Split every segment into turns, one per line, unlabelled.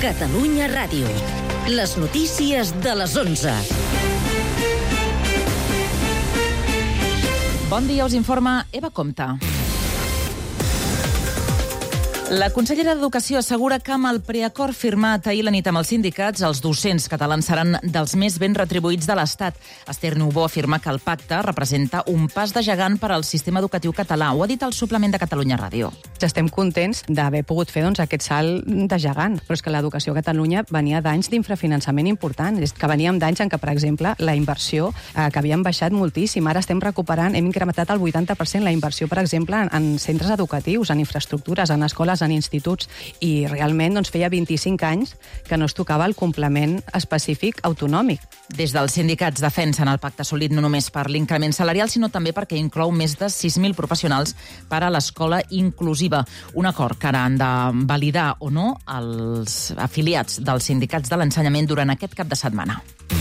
Catalunya Ràdio. Les notícies de les 11.
Bon dia, us informa Eva Compte. La consellera d'Educació assegura que amb el preacord firmat ahir la nit amb els sindicats, els docents catalans seran dels més ben retribuïts de l'Estat. Esther Niubó afirma que el pacte representa un pas de gegant per al sistema educatiu català. Ho ha dit al suplement de Catalunya Ràdio.
Estem contents d'haver pogut fer aquest salt de gegant, però és que l'educació a Catalunya venia d'anys d'infrafinançament important. És que veníem d'anys en què, per exemple, la inversió que havíem baixat moltíssim. Ara estem recuperant, hem incrementat el 80% la inversió, per exemple, en centres educatius, en infraestructures, en escoles, en instituts, i realment feia 25 anys que no es tocava el complement específic autonòmic.
Des dels sindicats defensen el pacte assolit no només per l'increment salarial, sinó també perquè inclou més de 6.000 professionals per a l'escola inclusiva. Un acord que ara han de validar o no els afiliats dels sindicats de l'ensenyament durant aquest cap de setmana.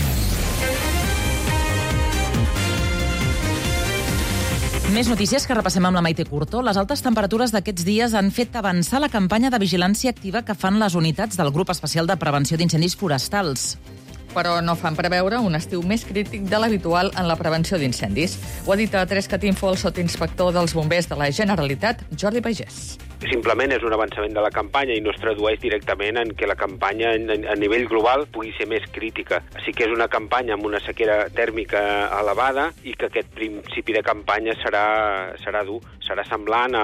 Més notícies que repassem amb la Maite Curto. Les altes temperatures d'aquests dies han fet avançar la campanya de vigilància activa que fan les unitats del Grup Especial de Prevenció d'Incendis Forestals.
Però no fan preveure un estiu més crític de l'habitual en la prevenció d'incendis. Ho ha dit a 3catinfo el sotsinspector dels bombers de la Generalitat, Jordi Pagès.
Simplement és un avançament de la campanya i no es tradueix directament en que la campanya a nivell global pugui ser més crítica. Així que és una campanya amb una sequera tèrmica elevada i que aquest principi de campanya serà dur. Serà semblant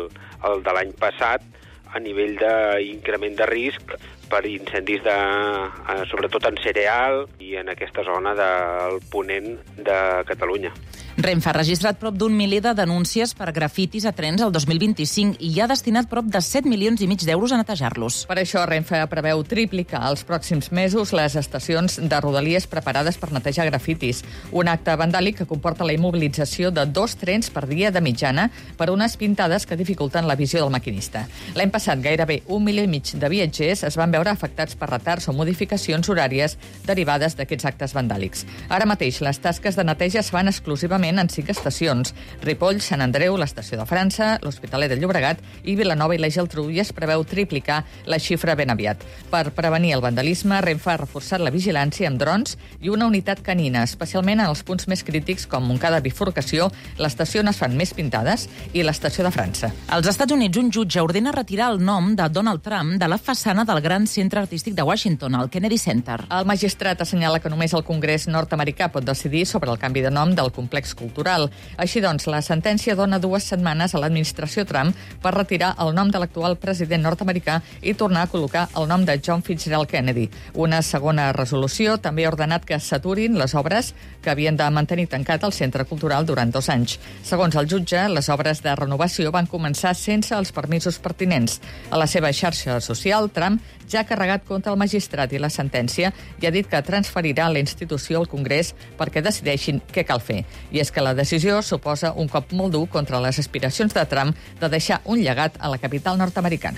al de l'any passat a nivell d'increment de risc per incendis sobretot en cereal i en aquesta zona del ponent de Catalunya.
Renfe ha registrat prop d'1 miler de denúncies per grafitis a trens el 2025 i ha destinat prop de 7,5 milions d'euros a netejar-los.
Per això Renfe preveu triplicar els pròxims mesos les estacions de Rodalies preparades per netejar grafitis. Un acte vandàlic que comporta la immobilització de 2 trens per dia de mitjana per unes pintades que dificulten la visió del maquinista. L'any passat gairebé 1,5 milió de viatgers es van veure afectats per retards o modificacions horàries derivades d'aquests actes vandàlics. Ara mateix les tasques de neteja es fan exclusivament en 5 estacions: Ripoll, Sant Andreu, l'Estació de França, l'Hospitalet de Llobregat i Vilanova i la Geltrú, i es preveu triplicar la xifra ben aviat. Per prevenir el vandalisme, Renfe ha reforçat la vigilància amb drons i una unitat canina, especialment en els punts més crítics com Montcada Bifurcació, l'estació on es fan més pintades, i l'Estació de França.
Als Estats Units, un jutge ordena retirar el nom de Donald Trump de la façana del gran centre artístic de Washington, el Kennedy Center.
El magistrat assenyala que només el Congrés nord-americà pot decidir sobre el canvi de nom del complex cultural. Així doncs, la sentència dona 2 setmanes a l'administració Trump per retirar el nom de l'actual president nord-americà i tornar a col·locar el nom de John Fitzgerald Kennedy. Una segona resolució també ha ordenat que s'aturin les obres que havien de mantenir tancat el centre cultural durant 2 anys. Segons el jutge, les obres de renovació van començar sense els permisos pertinents. A la seva xarxa social, Trump ja ha carregat contra el magistrat i la sentència i ha dit que transferirà la institució al Congrés perquè decideixin què cal fer. I és que la decisió suposa un cop molt dur contra les aspiracions de Trump de deixar un llegat a la capital nord-americana.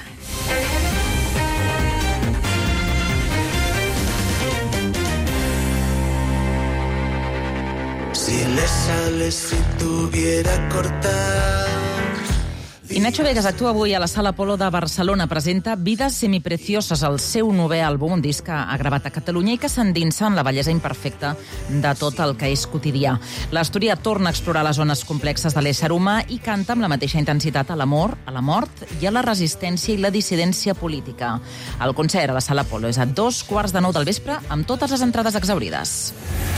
Si le sale si tuviera cortar.
I Nacho Vegas actua avui a la Sala Apolo de Barcelona. Presenta Vides semiprecioses, el seu 9è àlbum, un disc que ha gravat a Catalunya i que s'endinsa en la bellesa imperfecta de tot el que és quotidià. L'Astúria torna a explorar les zones complexes de l'ésser humà i canta amb la mateixa intensitat a l'amor, a la mort i a la resistència i la dissidència política. El concert a la Sala Apolo és a 9:15 del vespre, amb totes les entrades exhaurides.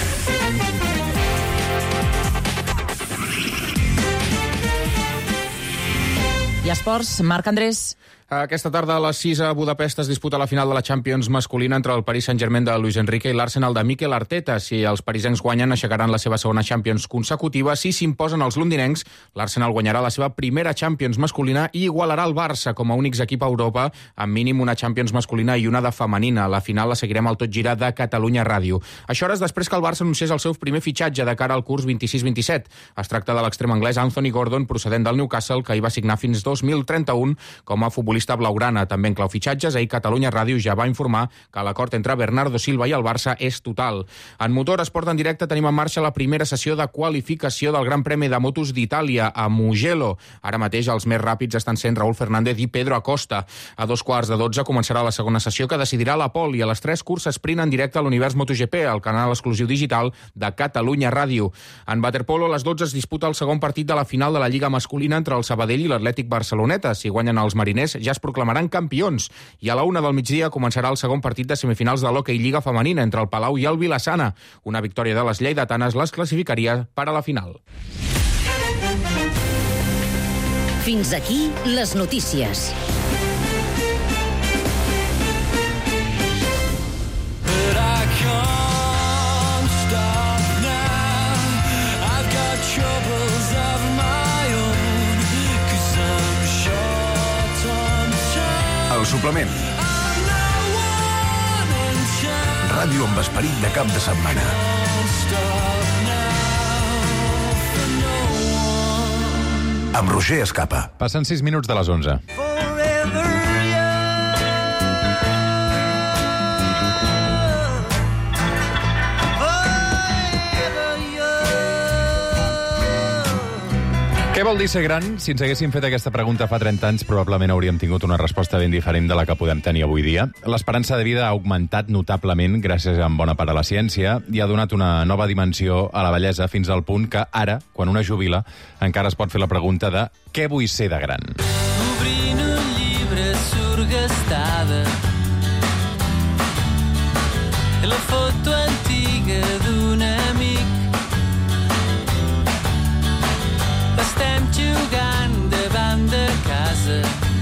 I esports, Marc Andrés.
Aquesta tarda a les 6 a Budapest es disputa la final de la Champions masculina entre el Paris Saint-Germain de Luis Enrique i l'Arsenal de Mikel Arteta. Si els parisencs guanyen, aixecaran la seva segona Champions consecutiva. Si s'imposen els londinencs, l'Arsenal guanyarà la seva primera Champions masculina i igualarà el Barça com a únics equip a Europa amb mínim una Champions masculina i una de femenina. La final la seguirem al Tot Gira de Catalunya Ràdio. Això hores després que el Barça anunciés el seu primer fitxatge de cara al curs 26-27. Es tracta de l'extrem anglès Anthony Gordon, procedent del Newcastle, que hi va signar fins 2031 com a futbolista futbolista blaugrana. També en clau fitxatges, ahir Catalunya Ràdio ja va informar que l'acord entre Bernardo Silva i el Barça és total. En motor esport en directe tenim en marxa la primera sessió de qualificació del Gran Premi de Motos d'Itàlia a Mugello. Ara mateix els més ràpids estan sent Raúl Fernández i Pedro Acosta. A 2:15 començarà la segona sessió que decidirà la pole i a les 3 curses sprint en directe a l'Univers MotoGP, el canal exclusiu digital de Catalunya Ràdio. En waterpolo a les 12 es disputa el segon partit de la final de la Lliga masculina entre el Sabadell i l'Atlètic Barceloneta. Si guanyen els mariners ja es proclamaran campions. I a la 1 del migdia començarà el segon partit de semifinals de l'Hockey Lliga femenina entre el Palau i el Vilassana. Una victòria de les lleidatanes les classificaria per a la final.
Fins aquí les notícies.
El suplement. Ràdio amb esperit de cap de setmana. Amb Roger Escapa.
Passen 6 minuts de les 11. Què vol dir ser gran? Si ens haguéssim fet aquesta pregunta fa 30 anys, probablement hauríem tingut una resposta ben diferent de la que podem tenir avui dia. L'esperança de vida ha augmentat notablement gràcies en bona part a la ciència i ha donat una nova dimensió a la bellesa fins al punt que ara, quan una jubila, encara es pot fer la pregunta de què vull ser de gran?
Obrint un llibre surgastada la foto antiga d'un amic. Estem jugant davant de casa.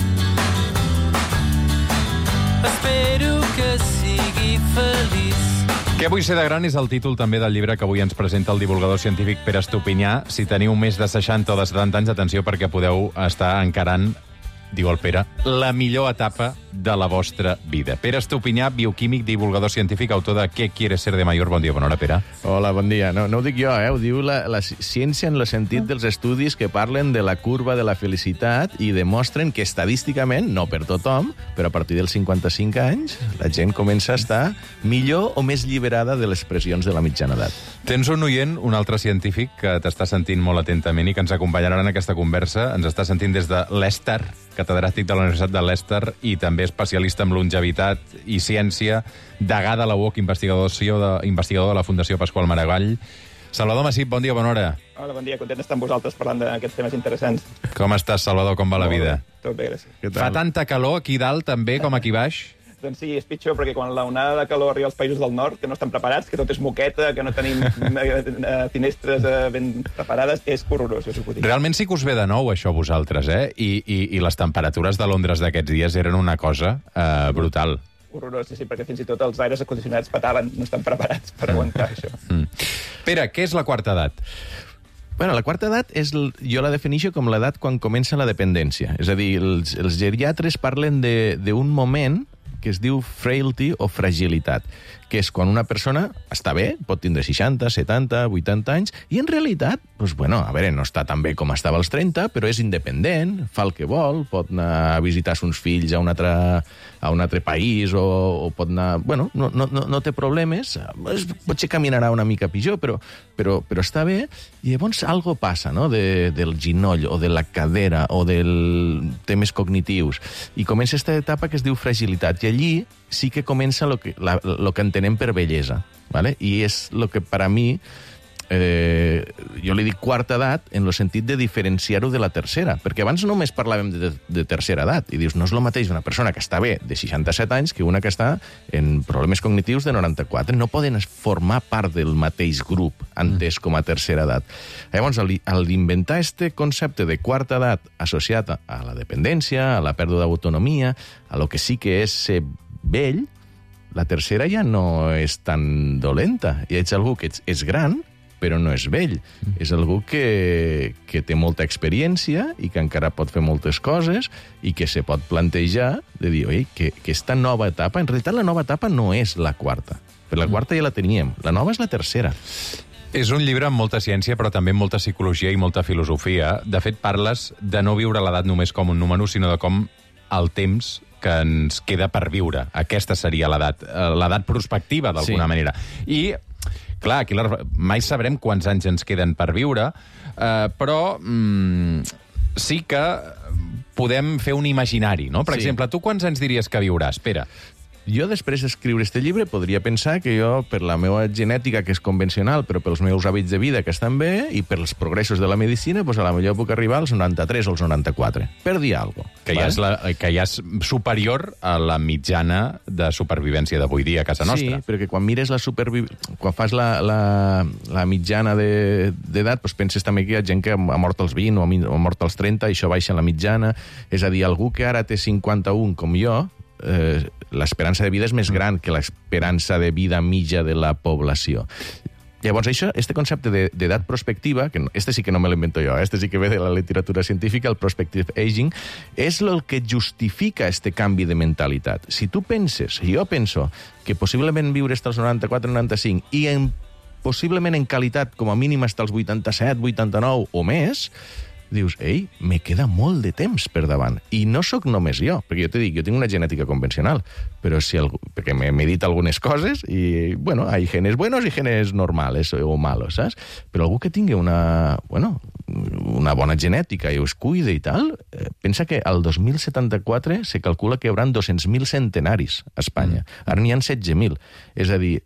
Espero que sigui feliç.
Què vull ser de gran és el títol també del llibre que avui ens presenta el divulgador científic Pere Estupinyà. Si teniu més de 60 o de 70 anys, atenció, perquè podeu estar encarant, diu el Pere, la millor etapa de la vostra vida. Pere Estupinyà, bioquímic, divulgador científic, autor de Què quieres ser de mayor? Bon dia, bona hora, Pere.
Hola, bon dia. No ho dic jo, ho diu la ciència en el sentit dels estudis que parlen de la curva de la felicitat i demostren que estadísticament, no per tothom, però a partir dels 55 anys, la gent comença a estar millor o més alliberada de les pressions de la mitjana edat.
Tens un oient, un altre científic, que t'està sentint molt atentament i que ens acompanyarà en aquesta conversa. Ens està sentint des de Leicester, catedràtic de la Universitat de Leicester i també especialista en longevitat i ciència, degà de la UOC, investigador de la Fundació Pasqual Maragall. Salvador Massip, bon dia, bona hora.
Hola, bon dia, content d'estar amb vosaltres parlant d'aquests temes interessants.
Com estàs, Salvador, com va la vida?
Tot bé, gràcies.
Fa tanta calor aquí dalt també com aquí baix?
Doncs sí, és pitjor, perquè quan la onada de calor arriba als països del nord, que no estan preparats, que tot és moqueta, que no tenim finestres ben preparades, és horrorós, això s'ho puc dir.
Realment sí que us ve de nou, això, vosaltres, eh? I les temperatures de Londres d'aquests dies eren una cosa brutal.
Horrorós, sí, perquè fins i tot els aires acondicionats petaven, no estan preparats per aguantar això.
Pere, què és la quarta edat?
Bueno, la quarta edat jo la defineixo com l'edat quan comença la dependència. És a dir, els geriatres parlen d'un moment que es diu frailty o fragilitat, que és quan una persona està bé, pot tindre 60, 70, 80 anys, i en realitat, doncs, bueno, a veure, no està tan bé com estava als 30, però és independent, fa el que vol, pot anar a visitar uns fills a un altre país, o pot anar... Bueno, no té problemes, potser caminarà una mica pitjor, però està bé, i llavors algo passa, no?, del ginoll, o de la cadera, o dels temes cognitius, i comença aquesta etapa que es diu fragilitat, i allí sí que comença lo que entenem per bellesa, ¿vale? I és el que per a mi, jo li dic quarta edat en el sentit de diferenciar-ho de la tercera, perquè abans només parlàvem de tercera edat, i dius, no és el mateix una persona que està bé de 67 anys que una que està en problemes cognitius de 94. No poden formar part del mateix grup entès com a tercera edat. Llavors, al inventar este concepte de quarta edat associat a la dependència, a la pèrdua d'autonomia, a lo que sí que és ser vell, la tercera ja no és tan dolenta. I ets algú que és gran, però no és vell. És algú que té molta experiència i que encara pot fer moltes coses i que se pot plantejar de dir, oi, que aquesta nova etapa, en realitat la nova etapa no és la quarta. Per la quarta ja la teníem. La nova és la tercera.
És un llibre amb molta ciència, però també amb molta psicologia i molta filosofia. De fet, parles de no viure l'edat només com un número, sinó de com el temps que ens queda per viure. Aquesta seria l'edat prospectiva, d'alguna manera. I, clar, aquí mai sabrem quants anys ens queden per viure, però sí que podem fer un imaginari, no? Per exemple, tu quants anys diries que viuràs? Pere.
Jo, després d'escriure este llibre, podria pensar que jo, per la meva genètica, que és convencional, però pels meus hàbits de vida, que estan bé, i pels progressos de la medicina, doncs a la millor puc arribar als 93 o als 94, per dir alguna cosa.
Que ja és superior a la mitjana de supervivència d'avui dia a casa nostra.
Sí, perquè quan mires quan fas la mitjana d'edat, doncs penses també que hi ha gent que ha mort als 20 o ha mort als 30, i això baixa la mitjana. És a dir, algú que ara té 51, com jo, l'esperança de vida és més gran que l'esperança de vida mitja de la població. Llavors, este concepte d'edat prospectiva, que este sí que no me l'invento jo, este sí que ve de la literatura científica, el prospective aging, és el que justifica este canvi de mentalitat. Si tu penses, jo penso, que possiblement viure als 94-95 i possiblement en qualitat com a mínim fins als 87-89 o més, dius, ei, me queda molt de temps per davant. I no sóc només jo, perquè jo t'he dit, jo tinc una genètica convencional, però perquè m'he dit algunes coses i, bueno, hay genes buenos i genes normales o malos, saps? Però algú que tingui una bona genètica i us cuida i tal, pensa que al 2074 se calcula que hi haurà 200.000 centenaris a Espanya. Ara n'hi ha 16.000. És a dir,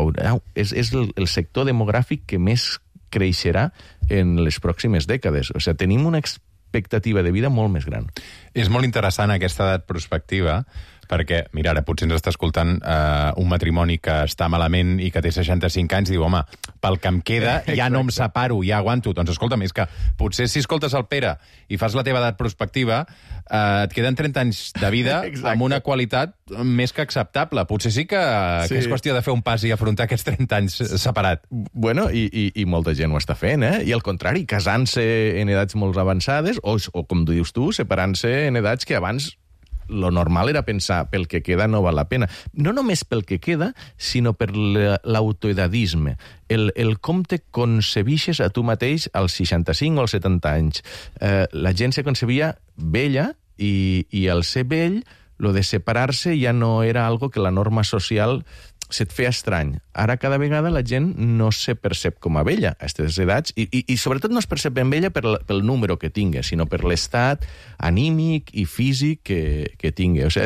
és el sector demogràfic que més creixerà en les pròximes dècades. O sigui, tenim una expectativa de vida molt més gran.
És molt interessant aquesta edat prospectiva, perquè, mira, ara potser ens està escoltant un matrimoni que està malament i que té 65 anys i diu, home, pel que em queda ja no em separo, ja aguanto. Doncs escolta'm, és que potser si escoltes el Pere i fas la teva edat prospectiva, et queden 30 anys de vida amb una qualitat més que acceptable. Potser sí que és qüestió de fer un pas i afrontar aquests 30 anys separat.
Bueno, i molta gent ho està fent, I al contrari, casant-se en edats molt avançades, o com dius tu, separant-se en edats que abans lo normal era pensar, pel que queda no val la pena. No només pel que queda, sinó per l'autoedadisme. El com te concebixes a tu mateix als 65 o als 70 anys. La gent se concebia vella i al ser vell, lo de separar-se ja no era algo que la norma social se't feia estrany. Ara cada vegada la gent no se percep com a vella a aquestes edats i sobretot no es percep ben vella pel número que tingui, sinó per l'estat anímic i físic que tingui. O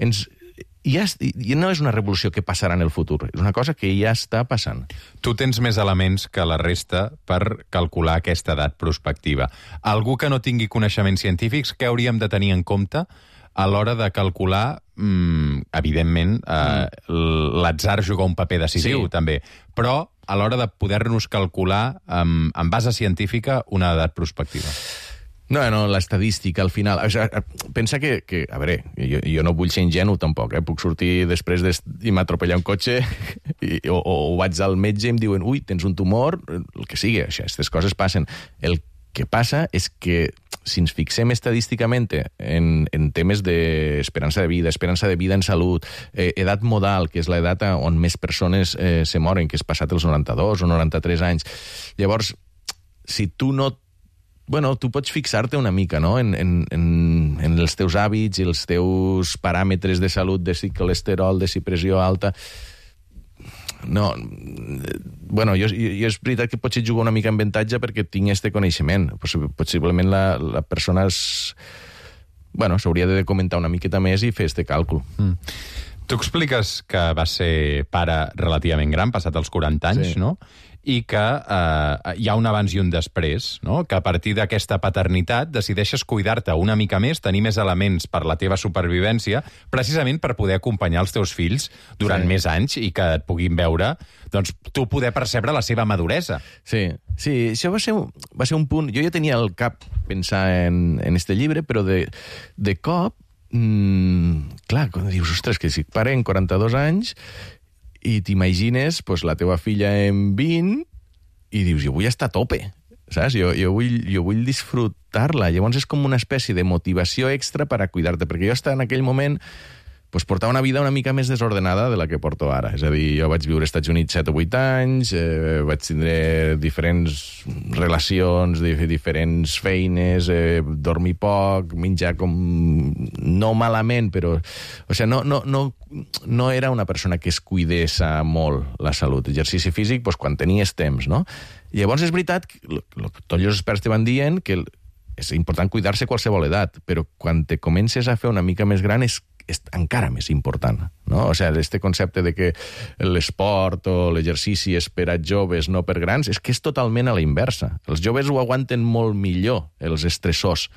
sigui, no és una revolució que passarà en el futur, és una cosa que ja està passant.
Tu tens més elements que la resta per calcular aquesta edat prospectiva. Algú que no tingui coneixements científics, què hauríem de tenir en compte a l'hora de calcular, evidentment, l'atzar juga un paper decisiu, també, però a l'hora de poder-nos calcular amb base científica una edat prospectiva.
No, l'estadística, al final... O sigui, pensa que a veure, jo no vull ser ingenu tampoc, Puc sortir després i m'atropellar un cotxe o vaig al metge i em diuen ui, tens un tumor, el que sigui, aquestes coses passen. El que passa és que si ens fixem estadísticament en temes d'esperança de vida en salut, edat modal, que és l'edat on més persones se moren, que és passat els 92 o 93 anys, llavors, si tu no... Bueno, tu pots fixar-te una mica, no?, en els teus hàbits i els teus paràmetres de salut, de si colesterol, de si pressió alta... No, bueno, jo és veritat que potser jugo una mica en avantatge perquè tinc este coneixement. Possiblement la persona s'hauria de comentar una miqueta més i fer este càlcul.
Tu expliques que vas ser pare relativament gran, passat els 40 anys, sí, no? I que hi ha un abans i un després, no? Que a partir d'aquesta paternitat decideixes cuidar-te una mica més, tenir més elements per la teva supervivència, precisament per poder acompanyar els teus fills durant més anys i que et puguin veure, doncs, tu poder percebre la seva maduresa.
Sí, això va ser un punt... Jo ja tenia al cap pensar en este llibre, però de cop, clar, quan dius, ostres, que si pare en 42 anys... i t'imagines la teva filla en 20 i dius, jo vull estar a tope, saps? Jo vull disfrutar-la. Llavors és com una espècie de motivació extra per a cuidar-te, perquè jo estava en aquell moment portar una vida una mica més desordenada de la que porto ara. És a dir, jo vaig viure als Estats Units 7 o 8 anys, vaig tindre diferents relacions, diferents feines, dormir poc, menjar com... no malament, però... O sigui, no era una persona que es cuidés molt la salut. Exercici físic, doncs, quan tenies temps, no? I llavors és veritat que tots els experts te van dient que és important cuidar-se a qualsevol edat, però quan te comences a fer una mica més gran és encara més important, no? O sigui, este concepte de que l'esport o l'exercici és per a joves, no per grans, és que és totalment a la inversa. Els joves ho aguanten molt millor, els estressors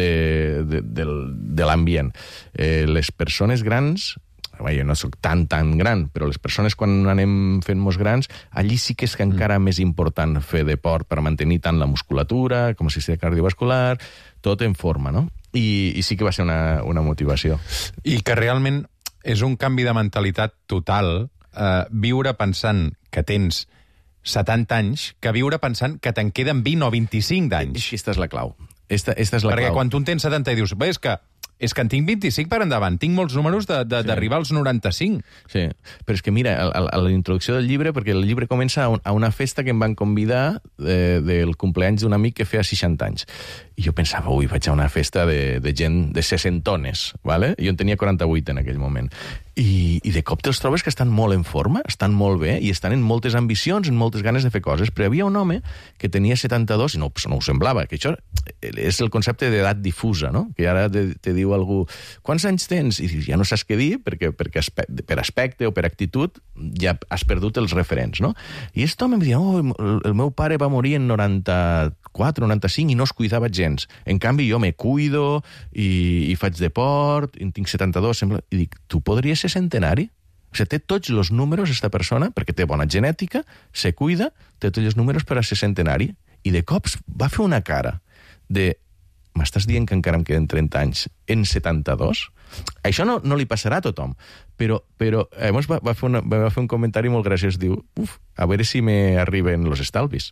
de l'ambient. Les persones grans... jo no soc tan gran, però les persones quan anem fent-nos grans, allí sí que és encara més important fer deport per mantenir tant la musculatura com el sistema cardiovascular, tot en forma, no? I sí que va ser una motivació.
I que realment és un canvi de mentalitat total viure pensant que tens 70 anys que viure pensant que te'n queden 20 o 25 d'anys.
Aquesta és la clau. Esta és la
Perquè
clau.
quan tu en tens 70 i dius, és que en tinc 25 per endavant, tinc molts números d'arribar als 95.
Sí, però és que mira, a la introducció del llibre, perquè el llibre comença a una festa que em van convidar del cumpleaños d'un amic que feia 60 anys. I jo pensava, vaig a una festa de gent de 60ones, ¿vale? Jo en tenia 48 en aquell moment. I de cop te'ls trobes que estan molt en forma, estan molt bé, i estan en moltes ambicions, en moltes ganes de fer coses, però hi havia un home que tenia 72, i no ho semblava, que això és el concepte d'edat difusa, no? Que ara te diu algú, quants anys tens? I dius, ja no saps què dir, perquè per aspecte o per actitud ja has perdut els referents, no? I aquest home em deia, el meu pare va morir en 94, 95 i no es cuidava gens. En canvi, jo me cuido i faig deport, en tinc 72, sembla... I dic, tu podries ser centenari? O sigui, té tots els números, aquesta persona, perquè té bona genètica, se cuida, té tots els números per a ser centenari. I de cops va fer una cara de... M'estàs dient que encara em queden 30 anys en 72? Això no li passarà a tothom, però va fer un comentari molt graciós, diu, a veure si me arriben los estalvis.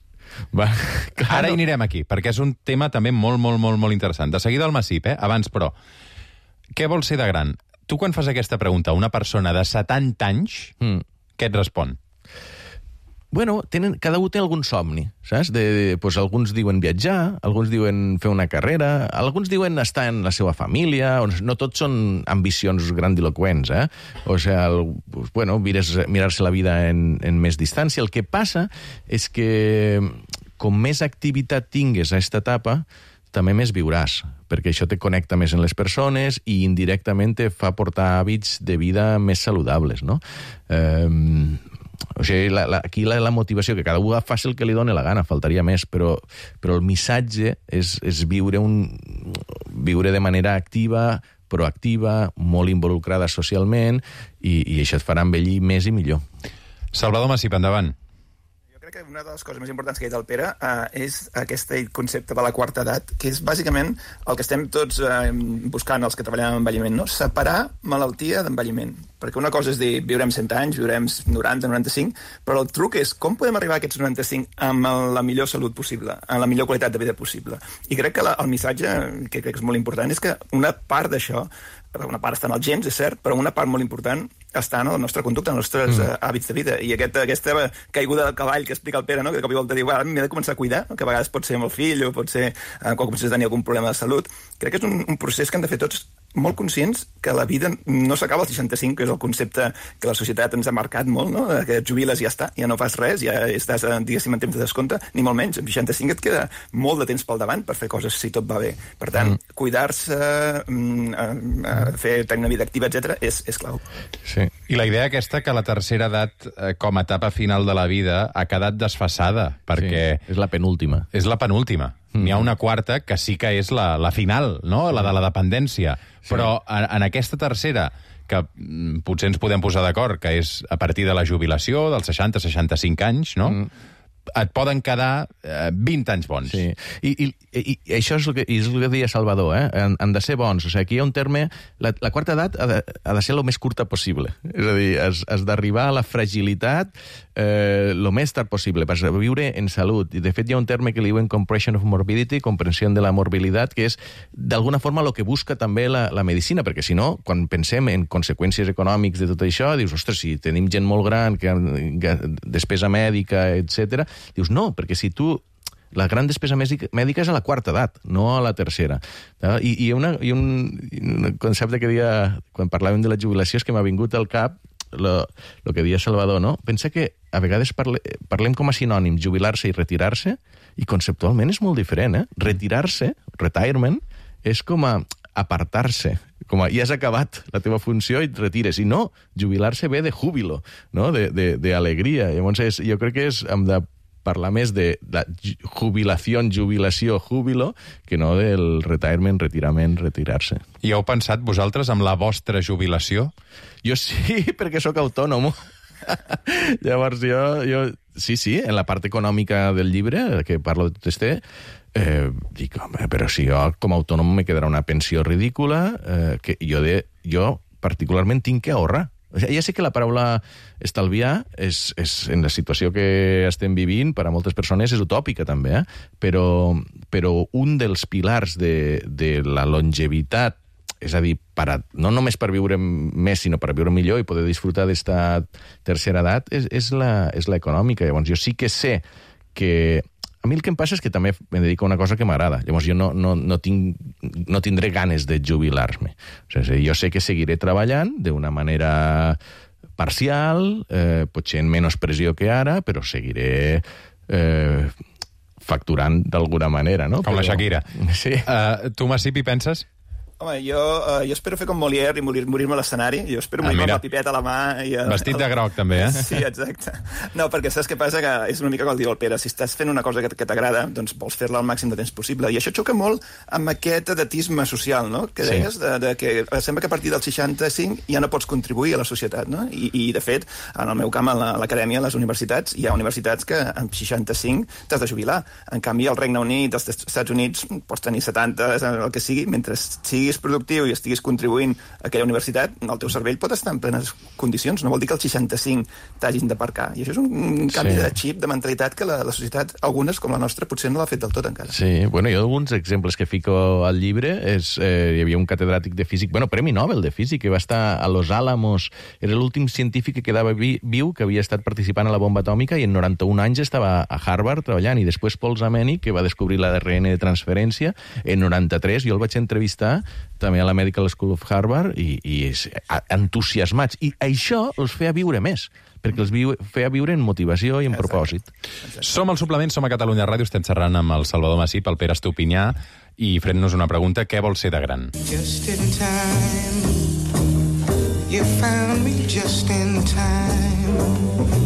Ara hi anirem aquí, perquè és un tema també molt, molt, molt, molt interessant. De seguida el Massip, abans, però, què vols ser de gran? Tu, quan fas aquesta pregunta a una persona de 70 anys, què et respon?
Bueno, cada un té algun somni, saps? Pues alguns diuen viatjar, alguns diuen fer una carrera, alguns diuen estar en la seva família, no tots són ambicions grandiloquents, O sigui, bueno, mirar-se la vida en més distància. El que passa és que com més activitat tingues a aquesta etapa, també més viuràs, perquè això te connecta més en les persones i indirectament te fa portar hàbits de vida més saludables, no? O sigui, aquí la motivació, que cada un faci el que li doni la gana, faltaria més, però el missatge és viure de manera activa, proactiva, molt involucrada socialment, i això et farà envellir més i millor.
Salvador Massip, endavant.
Crec que una de les coses més importants que ha dit el Pere és aquest concepte de la quarta edat, que és bàsicament el que estem tots buscant els que treballem en envelliment, no? Separar malaltia d'envelliment. Perquè una cosa és dir, viurem 100 anys, viurem 90, 95, però el truc és com podem arribar a aquests 95 amb la millor salut possible, amb la millor qualitat de vida possible. I crec que el missatge, que crec que és molt important, és que una part d'això, una part està en els gens, és cert, però una part molt important està en la nostra conducta, en els nostres hàbits de vida. I aquesta caiguda del cavall que explica el Pere, no? Que de cop i volta diu, m'he de començar a cuidar, que a vegades pot ser amb el fill o pot ser quan comences a tenir algun problema de salut. Crec que és un procés que hem de fer tots molt conscients que la vida no s'acaba als 65, que és el concepte que la societat ens ha marcat molt, no? Que et jubiles i ja està, ja no fas res, ja estàs, diguéssim, en temps de descompte, ni molt menys. Amb 65 et queda molt de temps pel davant per fer coses si tot va bé. Per tant, cuidar-se, tenir una vida activa, etc és clau.
Sí. I la idea aquesta que la tercera edat, com a etapa final de la vida, ha quedat desfasada, perquè...
Sí, és la penúltima.
És la penúltima. N'hi ha una quarta que sí que és la final, no? La de la dependència. Sí. Però en aquesta tercera, que potser ens podem posar d'acord, que és a partir de la jubilació, dels 60-65 anys, no? et poden quedar 20 anys bons.
Sí, i això és el que deia Salvador, han de ser bons. O sigui, aquí hi ha un terme... La quarta edat ha de ser el més curta possible. És a dir, has d'arribar a la fragilitat el més tard possible per viure en salut. I, de fet, hi ha un terme que li diuen compression of morbidity, comprensió de la morbilitat, que és, d'alguna forma, el que busca també la medicina, perquè, si no, quan pensem en conseqüències econòmiques de tot això, dius, ostres, si tenim gent molt gran, que despesa mèdica, etc. Dius, no, perquè si tu... La gran despesa mèdica és a la quarta edat, no a la tercera. I un concepte que deia, quan parlàvem de la jubilació, és que m'ha vingut al cap el que deia Salvador, no? Pensa que a vegades parlem com a sinònims, jubilar-se i retirar-se, i conceptualment és molt diferent, Retirar-se, retirement, és com a apartar-se, com a ja has acabat la teva funció i et retires. I no, jubilar-se ve de júbilo, no? D'alegria. Llavors, jo crec que hem de parlar més de la jubilació, júbilo, que no del retirement, retirament, retirar-se.
I heu pensat vosaltres en la vostra jubilació?
Jo sí, perquè sóc autònom. Llavors jo sí, en la part econòmica del llibre, que parlo de tot este, dic, home, però si jo com a autònom me quedarà una pensió ridícula, que jo particularment tinc que ahorrar. O sigui, ja sé que la paraula estalviar és en la situació que estem vivint, per a moltes persones és utòpica també, però un dels pilars de la longevitat, és a dir, no només per viure més, sinó per viure millor i poder disfrutar d'esta tercera edat, és la econòmica. Llavors, jo sí que sé que... A mi el que em passa és que també me dedico a una cosa que m'agrada. Llavors, jo no tindré ganes de jubilar-me. O sigui, jo sé que seguiré treballant d'una manera parcial, potser en menys pressió que ara, però seguiré facturant d'alguna manera, no?
Com la Shakira.
Sí.
Tu, Massip, hi penses?
Home, jo espero fer com Molière i morir-me a l'escenari. Jo espero morir-me amb la pipeta a la mà.
Vestit de groc, també,
Sí, exacte. No, perquè saps què passa? Que és una mica com el diu el Pere. Si estàs fent una cosa que t'agrada, doncs vols fer-la al màxim de temps possible. I això xoca molt amb aquest edatisme social, no? Que deies, que sembla que a partir del 65 ja no pots contribuir a la societat, no? I de fet, en el meu camp, a l'acadèmia, a les universitats, hi ha universitats que amb 65 t'has de jubilar. En canvi, al Regne Unit, als Estats Units, pots tenir 70, el que sigui, mentre siguis productiu i estiguis contribuint a aquella universitat, el teu cervell pot estar en plenes condicions. No vol dir que als 65 t'hagin d'aparcar. I això és un canvi de xip, de mentalitat, que la societat, algunes, com la nostra, potser no l'ha fet del tot encara.
Sí, bueno, jo alguns exemples que fico al llibre hi havia un catedràtic de físic, Premi Nobel de físic, que va estar a Los Álamos, era l'últim científic que quedava viu, que havia estat participant a la bomba atòmica, i en 91 anys estava a Harvard treballant, i després Paul Zameni, que va descobrir l'ADN de transferència, en 93, jo el vaig entrevistar també a la Medical School of Harvard, i entusiasmats. I això els feia viure més, perquè els feia viure en motivació i en propòsit.
Som al Suplement, som a Catalunya Ràdio, estem xerrant amb el Salvador Massip, el Pere Estupinyà, i fent-nos una pregunta: què vol ser de gran?
Just in time, you found me just in time.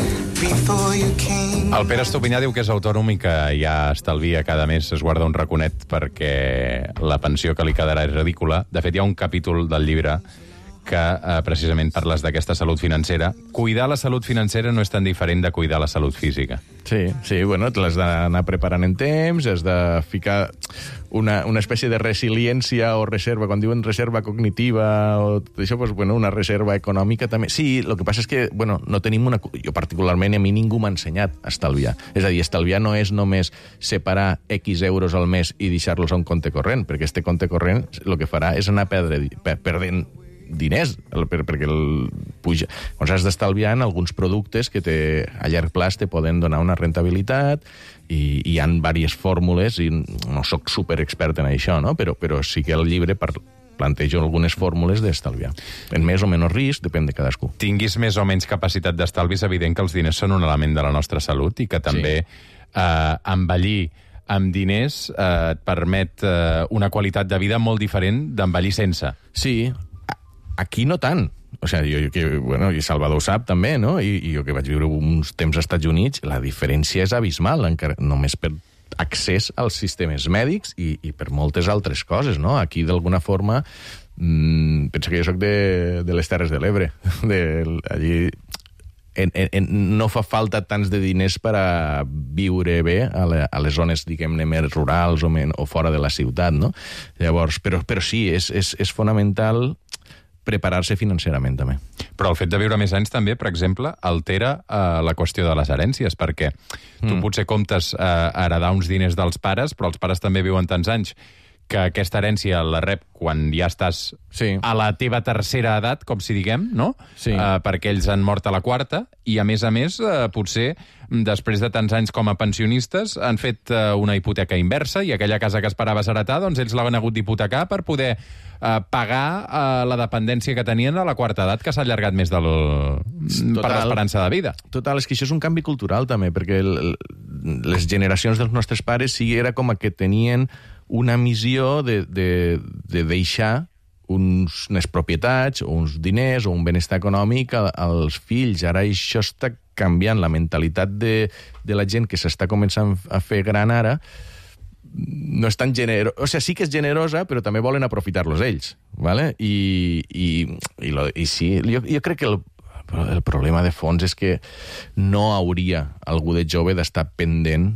El Pere Estupinyà diu que és autònom i que ja estalvia cada mes, es guarda un raconet perquè la pensió que li quedarà és ridícula. De fet, hi ha un capítol del llibre que precisament parles d'aquesta salut financera. Cuidar la salut financera no és tan diferent de cuidar la salut física.
Sí, bueno, l'has d'anar preparant en temps, has de ficar una espècie de resiliència o reserva, quan diuen reserva cognitiva o tot això, doncs, bueno, una reserva econòmica també. Sí, el que passa és que, bueno, no tenim una... Jo particularment, a mi ningú m'ha ensenyat a estalviar. És a dir, estalviar no és només separar X euros al mes i deixar-los a un compte corrent, perquè este compte corrent el que farà és anar perdent diners, perquè puja. Llavors has d'estalviar en alguns productes que a llarg plaç te poden donar una rentabilitat, i hi ha diverses fórmules, i no sóc superexpert en això, no? Però sí que el llibre plantejo algunes fórmules d'estalviar. En més o menys risc, depèn de cadascú.
Tinguis més o menys capacitat d'estalvi, és evident que els diners són un element de la nostra salut i que també envellir amb diners et permet una qualitat de vida molt diferent d'envellir sense.
Sí, aquí no tant. O sigui, i Salvador ho sap també, no? I jo que vaig viure uns temps als Estats Units, la diferència és abismal, encara només per accés als sistemes mèdics i per moltes altres coses, no? Aquí, d'alguna forma, pensa que jo soc de les Terres de l'Ebre. Allí no fa falta tants de diners per a viure bé a les zones, diguem-ne, més rurals o fora de la ciutat, no? Llavors, però sí, és fonamental preparar-se financerament, també.
Però el fet de viure més anys també, per exemple, altera la qüestió de les herències, perquè tu potser comptes heredar uns diners dels pares, però els pares també viuen tants anys que aquesta herència la rep quan ja estàs a la teva tercera edat, com si diguem, no?
Sí.
Perquè ells han mort a la quarta, i a més, potser, després de tants anys com a pensionistes, han fet una hipoteca inversa, i aquella casa que esperaves heretar, doncs ells l'han hagut d'hipotecar per poder pagar la dependència que tenien a la quarta edat, que s'ha allargat més per l'esperança de vida.
Total, és que això és un canvi cultural, també, perquè les generacions dels nostres pares sí era com que tenien una missió de deixar unes propietats, o uns diners, o un benestar econòmic als fills. Ara això està canviant. La mentalitat de la gent que s'està començant a fer gran ara no és tan generosa. O sigui, sí que és generosa, però també volen aprofitar-los ells. ¿Vale? I sí, jo crec que el problema de fons és que no hauria algú de jove d'estar pendent.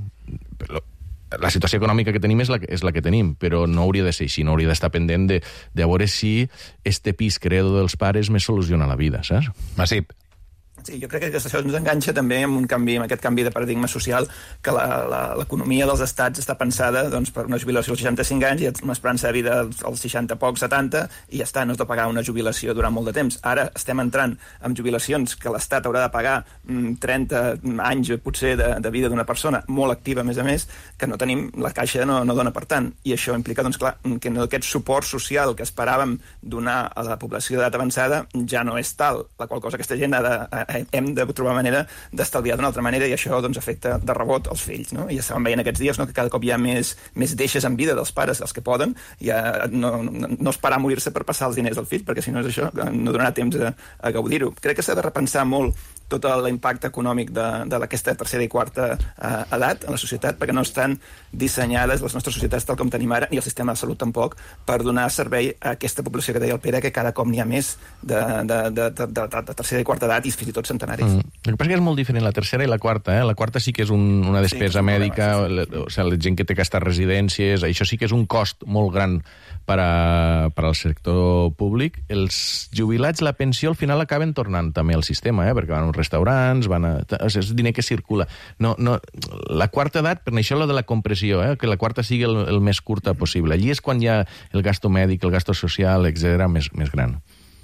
La situació econòmica que tenim és la que tenim, però no hauria de ser així, no hauria d'estar pendent de veure si este pis credo dels pares me soluciona la vida, saps?
Massip.
Sí, jo crec que això ens enganxa també amb aquest canvi de paradigma social, que l'economia dels estats està pensada per una jubilació als 65 anys i una esperança de vida als 60 pocs, 70, i ja està, no has de pagar una jubilació durant molt de temps. Ara estem entrant en jubilacions que l'Estat haurà de pagar 30 anys, potser, de vida d'una persona molt activa, a més, que no tenim, la caixa no dona per tant. I això implica, doncs, clar, que aquest suport social que esperàvem donar a la població d'edat avançada ja no és tal, la qual cosa aquesta gent hem de trobar manera d'estalviar d'una altra manera, i això doncs afecta de rebot els fills, no? I ja estàvem veient aquests dies, no?, que cada cop hi ha més deixes en vida dels pares, els que poden, ja no esperar a morir-se per passar els diners del fill, perquè si no és això, no donarà temps a gaudir-ho. Crec que s'ha de repensar molt tot l'impacte econòmic d'aquesta tercera i quarta edat en la societat, perquè no estan dissenyades les nostres societats tal com tenim ara, ni el sistema de salut tampoc, per donar servei a aquesta població que deia el Pere, que cada cop n'hi ha més de tercera i quarta edat, i fins i tot centenaris.
El que passa que és molt diferent la tercera i la quarta. La quarta sí que és una despesa mèdica, o sigui, la gent que té que estar a residències, això sí que és un cost molt gran per al sector públic. Els jubilats, la pensió, al final acaben tornant també al sistema, perquè van a uns restaurants, és diner que circula. La quarta edat, per això de la compressió, que la quarta sigui el més curta possible. Allí és quan hi ha el gasto mèdic, el gasto social, etc., més gran.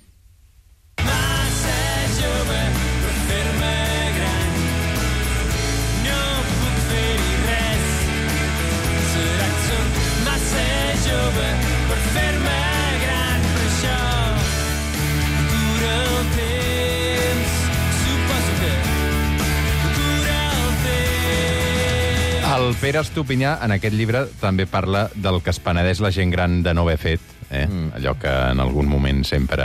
El Pere Estupinyà, en aquest llibre, també parla del que es penedeix la gent gran de no haver fet, allò que en algun moment sempre...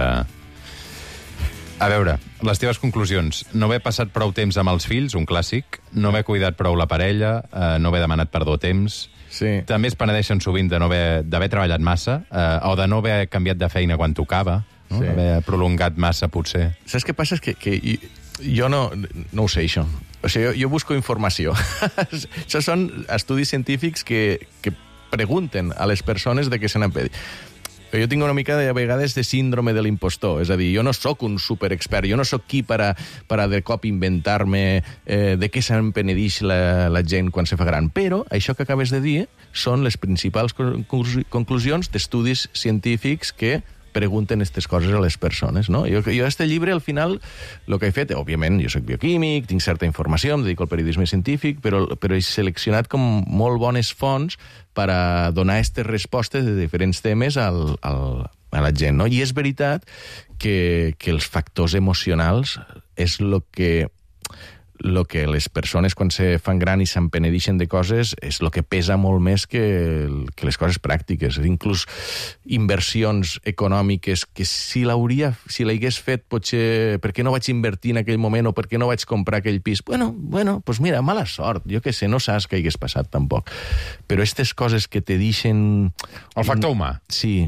A veure, les teves conclusions. No haver passat prou temps amb els fills, un clàssic, no haver cuidat prou la parella, no haver demanat perdó a temps...
Sí.
També es penedeixen sovint d'haver treballat massa, o de no haver canviat de feina quan tocava, no? Sí. Haver prolongat massa, potser.
Saps què passa? És que jo no ho sé, això. O sigui, jo busco informació. Això són estudis científics que pregunten a les persones de què se n'han pedit. Jo tinc una mica, de vegades, de síndrome de l'impostor. És a dir, jo no sóc un superexpert, jo no sóc qui per a de cop inventar-me de què se'n penedix la gent quan se fa gran. Però això que acabes de dir són les principals conclusions d'estudis científics que pregunten aquestes coses a les persones, no? Jo a este llibre, al final, el que he fet, òbviament, jo soc bioquímic, tinc certa informació, em dedico al periodisme científic, però he seleccionat com molt bones fonts per a donar aquestes respostes de diferents temes a la gent, no? I és veritat que els factors emocionals és el que el que les persones quan se fan gran i s'empenedixen de coses és el que pesa molt més que les coses pràctiques. Inclús inversions econòmiques que si l'hagués fet, potser per què no vaig invertir en aquell moment o per què no vaig comprar aquell pis? Bueno, pues mira, mala sort, jo què sé, no saps què hagués passat tampoc. Però aquestes coses que te deixen...
El factor humà.
Sí,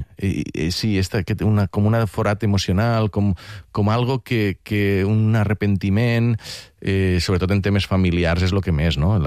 com una forat emocional, com algo que un arrepentiment... sobretot en temes familiars és el que més, no?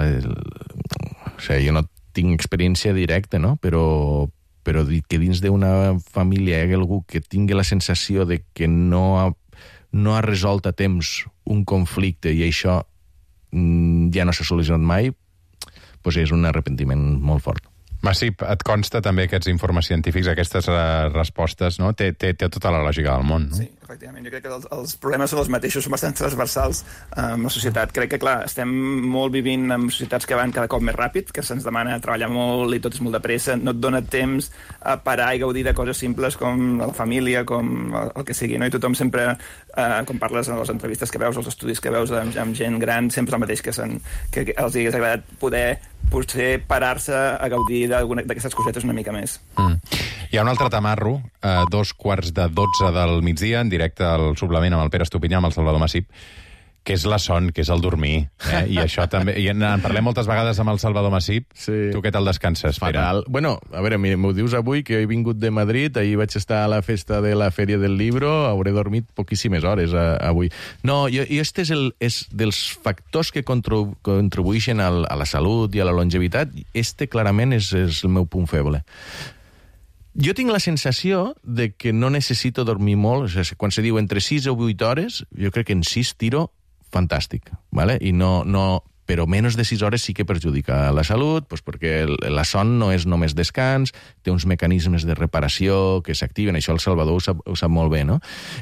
O sigui, jo no tinc experiència directa, no? Però que dins d'una família hi ha algú que tingui la sensació de que no ha resolt a temps un conflicte i això ja no s'ha solucionat mai, doncs és un arrepentiment molt fort.
Massip, et consta també aquests informes científics, aquestes respostes, no? Té tota la lògica del món, no?
Sí, efectivament. Jo crec que els problemes són els mateixos, són bastant transversals en la societat. Crec que, clar, estem molt vivint en societats que van cada cop més ràpid, que se'ns demana treballar molt i tot és molt de pressa, no et dona temps a parar i gaudir de coses simples com la família, com el que sigui, no? I tothom sempre, quan parles en les entrevistes que veus, els estudis que veus amb gent gran, sempre el mateix que els hagués agradat poder potser parar-se a gaudir d'aquestes cosetes una mica més.
Hi ha un altre tamarro, 2:45 del migdia, en directe al suplement amb el Pere Estupinyà, amb el Salvador Massip, que és la son, que és el dormir. I això també... I en parlem moltes vegades amb el Salvador Massip. Sí. Tu què tal descanses, Pere?
Fatal. Bueno, a veure, m'ho dius avui, que he vingut de Madrid, ahir vaig estar a la festa de la Fèria del Libro, hauré dormit poquíssimes hores avui. No, este és dels factors que contribueixen a la salut i a la longevitat, clarament és el meu punt feble. Jo tinc la sensació de que no necessito dormir molt, o sigui, quan se diu entre 6 o 8 hores, jo crec que en 6 tiro fantàstic, ¿vale? I però menys de 6 hores sí que perjudica la salut, doncs perquè la son no és només descans, té uns mecanismes de reparació que s'activen, això el Salvador ho sap molt bé, no?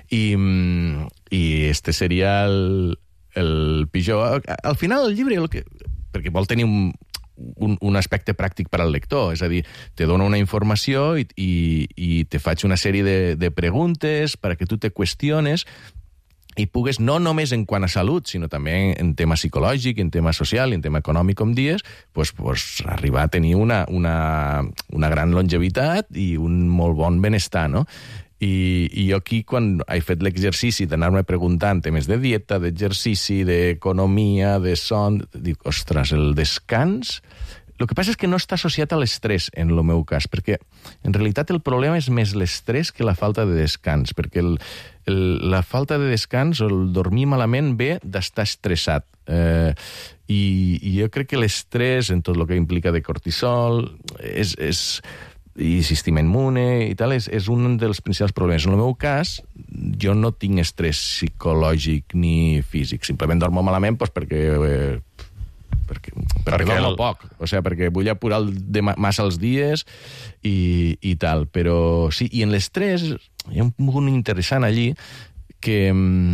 I este seria el pitjor. Al final el llibre, perquè vol tenir un aspecte pràctic per al lector, és a dir, te dona una informació i te faig una sèrie de preguntes perquè tu te qüestiones i pugues, no només en quant a salut, sinó també en tema psicològic, en tema social, en tema econòmic, com dies, pues arribar a tenir una gran longevitat i un molt bon benestar, no? I jo aquí, quan he fet l'exercici d'anar-me preguntant temes de dieta, d'exercici, d'economia, de son, dic, ostres, el descans... El que passa és que no està associat a l'estrès, en el meu cas, perquè en realitat el problema és més l'estrès que la falta de descans, perquè la falta de descans o el dormir malament ve d'estar estressat. I jo crec que l'estrès, en tot el que implica de cortisol, i sistema immune i tal, és un dels principals problemes. En el meu cas, jo no tinc estrès psicològic ni físic, simplement dormo malament perquè dormo poc, o sigui, perquè vull apurar massa els dies i tal, però sí, i en l'estrès hi ha un punt interessant allí que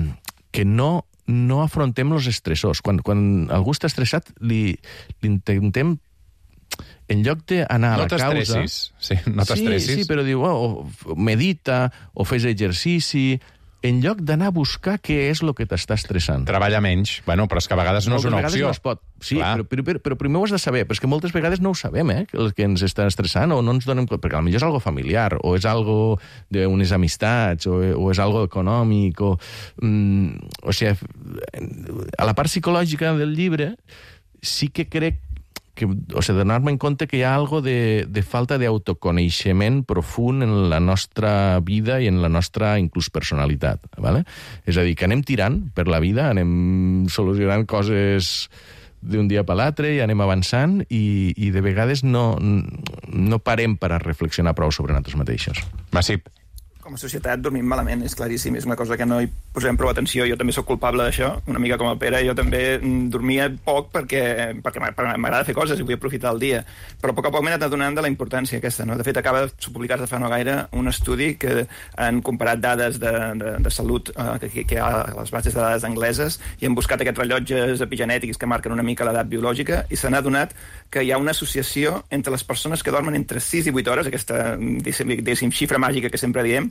no afrontem els estressors. Quan algú està estressat, li intentem, en lloc d'anar a la causa...
No t'estressis.
Sí, però diu, medita o fes exercici, en lloc d'anar a buscar què és el que t'està estressant.
Treballa menys. Bueno, però és que a vegades no és una opció.
No es pot. Sí, però primer ho has de saber. Però és que moltes vegades no ho sabem, el que ens està estressant, o no ens donem compte, perquè potser és algo familiar, o és algo d'unes amistats, o és algo econòmic, o sigui, a la part psicològica del llibre sí que crec donar-me en compte que hi ha algo de falta d'autoconeixement profund en la nostra vida i en la nostra inclús personalitat, ¿vale? És a dir, que anem tirant per la vida, anem solucionant coses d'un dia per l'altre i anem avançant i de vegades no parem per a reflexionar prou sobre nosaltres mateixos.
Massip.
Com a societat dormim malament, és claríssim, és una cosa que no hi posem prou atenció, jo també sóc culpable d'això, una mica com el Pere, jo també dormia poc perquè m'agrada fer coses i vull aprofitar el dia, però a poc m'he anat adonant de la importància aquesta, no? De fet, acaba de publicar-se fa no gaire un estudi que han comparat dades de salut que hi ha a les bases de dades angleses i han buscat aquests rellotges epigenètics que marquen una mica l'edat biològica i s'han adonat que hi ha una associació entre les persones que dormen entre 6 i 8 hores, aquesta, diguéssim, xifra màgica que sempre diem,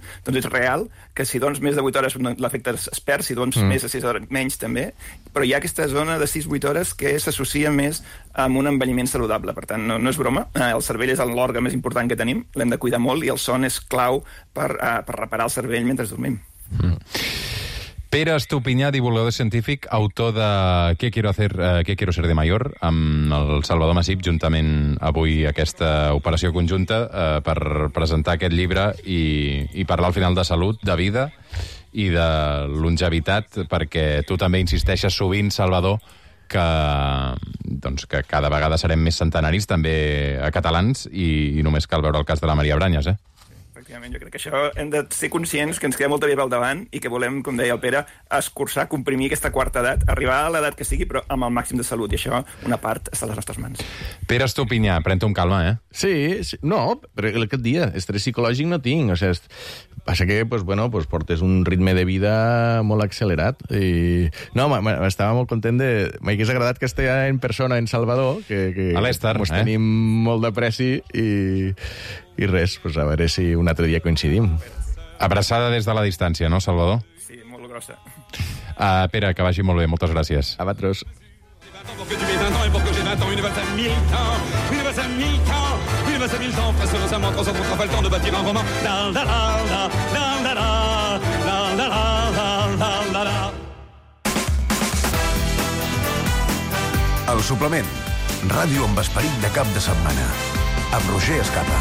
doncs és real que si dorms més de 8 hores l'efecte es perd, si dorms més de 6 hores menys també, però hi ha aquesta zona de 6-8 hores que s'associa més amb un envelliment saludable. Per tant, no és broma, el cervell és l'òrgan més important que tenim, l'hem de cuidar molt i el son és clau per reparar el cervell mentre dormim.
Pere Estupinyà, divulgador científic, autor de ¿Qué quiero ser de mayor?, amb el Salvador Masip, juntament avui aquesta operació conjunta per presentar aquest llibre i parlar al final de salut, de vida i de longevitat, perquè tu també insisteixes sovint, Salvador, que cada vegada serem més centenaris, també a catalans, i només cal veure el cas de la Maria Brañas,
Jo crec que això hem de ser conscients que ens queda molta via pel davant i que volem, com deia el Pere, escurçar, comprimir aquesta quarta edat, arribar a l'edat que sigui, però amb el màxim de salut, i això, una part, està a les nostres mans.
Pere Estupinyà, pren-te un calma,
Sí, no, però aquest dia, estrès psicològic no tinc, passa que portes un ritme de vida molt accelerat. No, estava molt content m'hagués agradat que estigui en persona en Salvador, que
a l'Ester,
mos tenim molt d'apreci i res, a veure si un altre dia coincidim.
Abraçada des de la distància, no, Salvador?
Sí, molt grossa.
Pere, que vagi molt bé, moltes gràcies.
A vosaltres.
Pour que tu m'aies 20 ans et pour que j'ai 20 ans, il nous va 1000 ans, il nous va 1000 ans, il nous va 1000 ans, face au serment, 300 contre pas le temps de bâtir un roman.
El suplement. Ràdio amb esperit de cap de setmana. Amb Roger Escapa.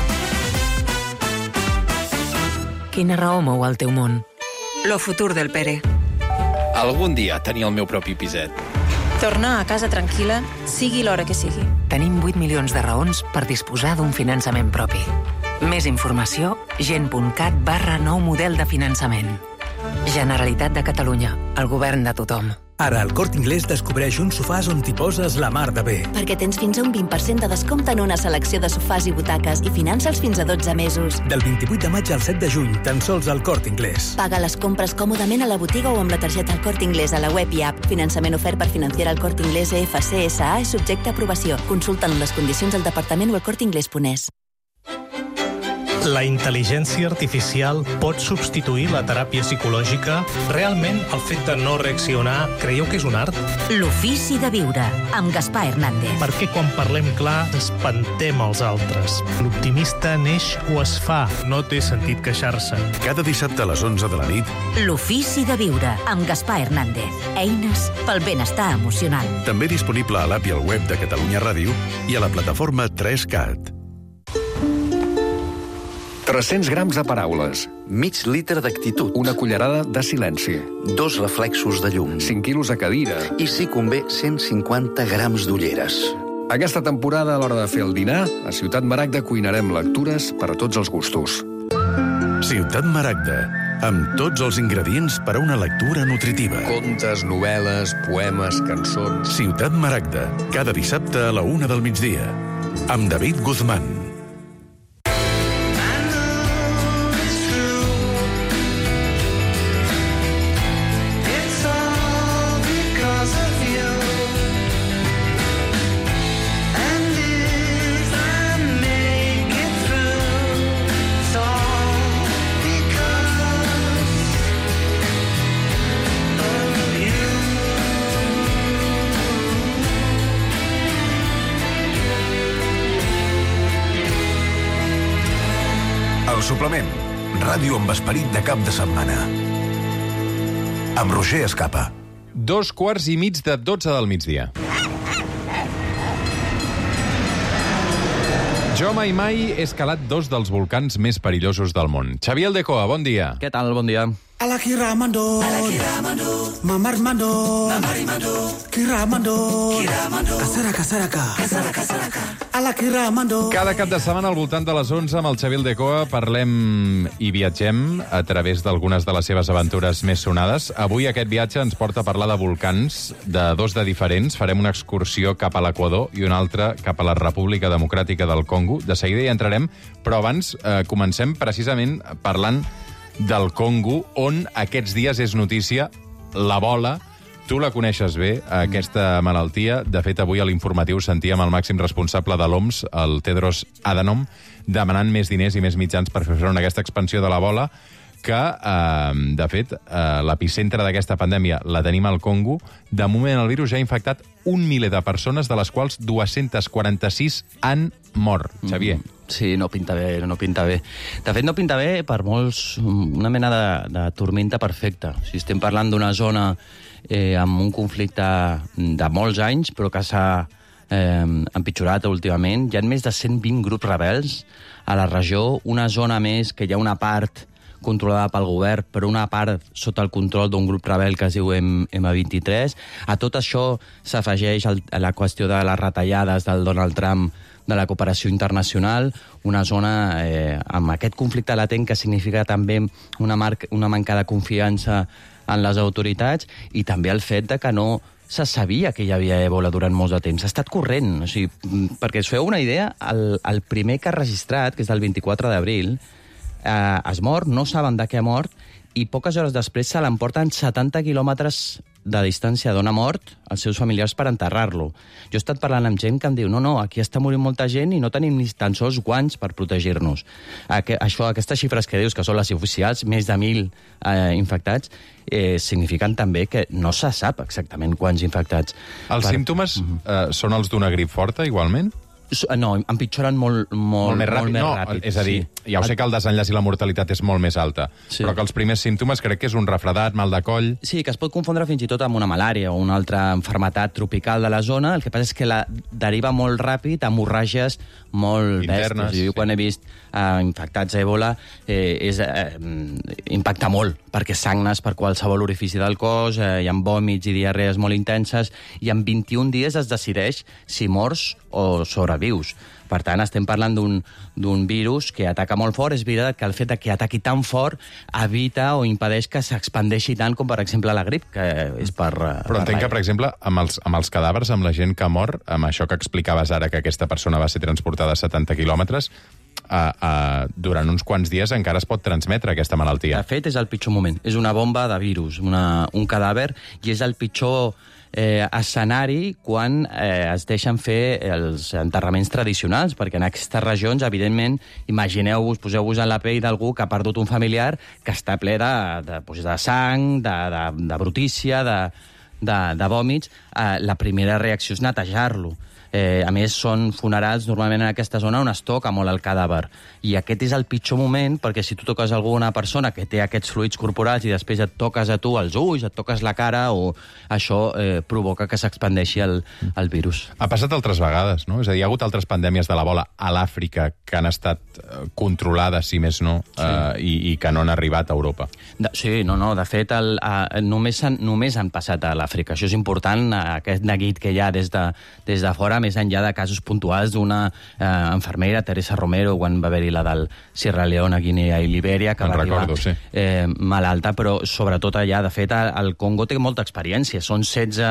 Quina raó mou el teu món? Lo futur del Pere.
Algun dia tenir el meu propi piset.
Tornar a casa tranquil·la, sigui l'hora que sigui.
Tenim 8 milions de raons per disposar d'un finançament propi. Més informació, gent.cat/nou model de finançament. Generalitat de Catalunya, el govern de tothom.
Ara el Corte Inglés descobreix uns sofàs on t'hi poses la mar de bé.
Perquè tens fins a un 20% de descompte en una selecció de sofàs i butaques i finança'ls fins a 12 mesos.
Del 28 de maig al 7 de juny, tan sols al Corte Inglés.
Paga les compres còmodament a la botiga o amb la targeta El Corte Inglés a la web i app. Finançament ofert per Financiera El Corte Inglés EFC SA és subjecte a aprovació. Consulta'n les condicions al departament o elcorteinglés.es.
La intel·ligència artificial pot substituir la teràpia psicològica? Realment, el fet de no reaccionar, creieu que és un art?
L'ofici de viure, amb Gaspar Hernández.
Perquè quan parlem clar, espantem els altres. L'optimista neix o es fa, no té sentit queixar-se.
Cada dissabte a les 11 de la nit.
L'ofici de viure, amb Gaspar Hernández. Eines pel benestar emocional.
També disponible a l'app i al web de Catalunya Ràdio i a la plataforma 3CAT.
300 grams de paraules, mig litre d'actitud, una cullerada de silenci, 2 reflexos de llum, 5 quilos de cadira i, si convé, 150 grams d'ulleres. Aquesta temporada, a l'hora de fer el dinar, a Ciutat Maragda cuinarem lectures per a tots els gustos.
Ciutat Maragda, amb tots els ingredients per a una lectura nutritiva.
Contes, novel·les, poemes, cançons...
Ciutat Maragda, cada dissabte a la 1 del migdia, amb David Guzmán. El suplement. Ràdio amb esperit de cap de setmana. Amb Roger Escapa.
2:15 del migdia. Jo mai he escalat 2 dels volcans més perillosos del món. Xavier Aldecoa, bon dia.
Què tal? Bon dia.
Alakiramando, Mamarmando, Kiramando, Kasaraka, Alakiramando.
Cada cap de setmana al voltant de les 11 amb el Xavier Aldecoa parlem i viatgem a través d'algunes de les seves aventures més sonades. Avui aquest viatge ens porta a parlar de volcans, de 2 de diferents. Farem una excursió cap a l'Equador i una altra cap a la República Democràtica del Congo. De seguida hi entrarem, però abans comencem precisament parlant del Congo, on aquests dies és notícia l'Ebola. Tu la coneixes bé, aquesta malaltia. De fet, avui a l'informatiu sentíem el màxim responsable de l'OMS, el Tedros Adhanom, demanant més diners i més mitjans per fer front a aquesta expansió de l'Ebola. que, de fet, l'epicentre d'aquesta pandèmia la tenim al Congo. De moment, el virus ja ha infectat 1 miler de persones, de les quals 246 han mort. Xavier.
Sí, no pinta bé, no pinta bé. De fet, no pinta bé per molts... una mena de tormenta perfecta. Si estem parlant d'una zona amb un conflicte de molts anys, però que s'ha empitjorat últimament. Hi ha més de 120 grups rebels a la regió, una zona més que hi ha una part controlada pel govern, però una part sota el control d'un grup rebel que es diu M23. A tot això s'afegeix la qüestió de les retallades del Donald Trump de la cooperació internacional, una zona amb aquest conflicte latent que significa també una manca de confiança en les autoritats i també el fet de que no se sabia que hi havia èbola durant molt de temps. Ha estat corrent. O sigui, perquè us feu una idea, el primer que ha registrat, que és del 24 d'abril, es mor, no saben de què ha mort, i poques hores després se l'emporten 70 quilòmetres de distància d'on ha mort els seus familiars per enterrar-lo. Jo he estat parlant amb gent que em diu no, aquí està morint molta gent i no tenim ni tan sols guants per protegir-nos. Aquestes xifres que dius, que són les oficials, més de 1.000 infectats, signifiquen també que no se sap exactament quants infectats.
Els símptomes són els d'una grip forta, igualment?
No, empitjoren molt més ràpid.
És a dir, ja ho sé que el desenllaç i la mortalitat és molt més alta, però que els primers símptomes crec que és un refredat, mal de coll... Sí,
que es pot confondre fins i tot amb una malària o una altra malaltia tropical de la zona. El que passa és que la deriva molt ràpid a hemorràgies molt bèsties. Jo quan he vist infectats a èbola impacta molt, perquè sagnes per qualsevol orifici del cos, hi ha vòmits i diarrees molt intenses, i en 21 dies es decideix si mors o sobrevius. Per tant, estem parlant d'un virus que ataca molt fort. És veritat que el fet que ataqui tan fort evita o impedeix que s'expandeixi tant com, per exemple, la grip, que és per...
Però entenc que, per exemple, amb els cadàvers, amb la gent que mor, amb això que explicaves ara, que aquesta persona va ser transportada a 70 quilòmetres, durant uns quants dies encara es pot transmetre aquesta malaltia.
De fet, és el pitjor moment. És una bomba de virus, un cadàver, i és el pitjor escenari quan es deixen fer els enterraments tradicionals, perquè en aquestes regions, evidentment, imagineu-vos, poseu-vos en la pell d'algú que ha perdut un familiar que està ple de sang, de brutícia, de vòmits. La primera reacció és netejar-lo. A més, són funerals normalment en aquesta zona on es toca molt el cadàver. I aquest és el pitjor moment, perquè si tu toques alguna persona que té aquests fluids corporals i després et toques a tu els ulls, et toques la cara, o això provoca que s'expandeixi el virus.
Ha passat altres vegades, no? És a dir, hi ha hagut altres pandèmies de l'Ebola a l'Àfrica que han estat controlades, si més no, i que no han arribat a Europa.
Sí, no. De fet, només han passat a l'Àfrica. Això és important, aquest neguit que hi ha des de fora, més enllà de casos puntuals d'una infermera, Teresa Romero, quan va haver-hi la del Sierra Leone, Guinea i Libèria, que va arribar malalta, però sobretot allà, de fet, el Congo té molta experiència. Són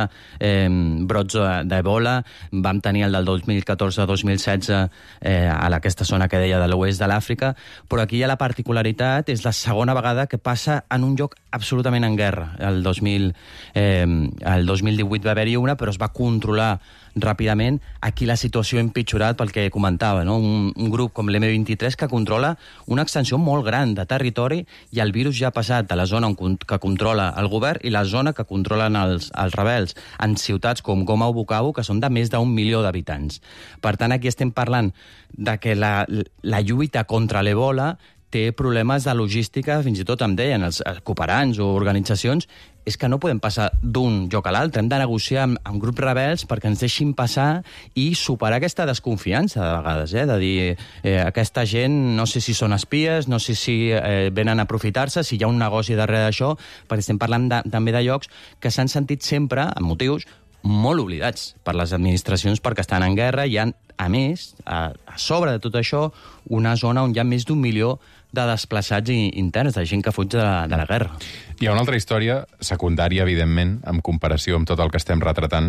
16 brots d'Ebola, vam tenir el del 2014-2016 a aquesta zona que deia de l'oest de l'Àfrica, però aquí hi ha la particularitat, és la segona vegada que passa en un lloc absolutament en guerra. El 2018 va haver-hi una, però es va controlar ràpidament. Aquí la situació ha empitjorat pel que comentava, no? Un grup com l'M23 que controla una extensió molt gran de territori i el virus ja ha passat de la zona que controla el govern i la zona que controlen els rebels en ciutats com Goma o Bukavu, que són de més d'1 milió d'habitants. Per tant, aquí estem parlant de que la lluita contra l'Ebola té problemes de logística, fins i tot em deien els cooperants o organitzacions, és que no podem passar d'un lloc a l'altre. Hem de negociar amb grups rebels perquè ens deixin passar i superar aquesta desconfiança de vegades, de dir, aquesta gent no sé si són espies, no sé si venen a aprofitar-se, si hi ha un negoci darrere d'això, perquè estem parlant també de llocs que s'han sentit sempre, amb motius, molt oblidats per les administracions perquè estan en guerra. Hi ha, a més, a sobre de tot això, una zona on hi ha més d'1 milió de desplaçats interns, de gent que fuig de la guerra.
Hi ha una altra història secundària, evidentment, en comparació amb tot el que estem retratant,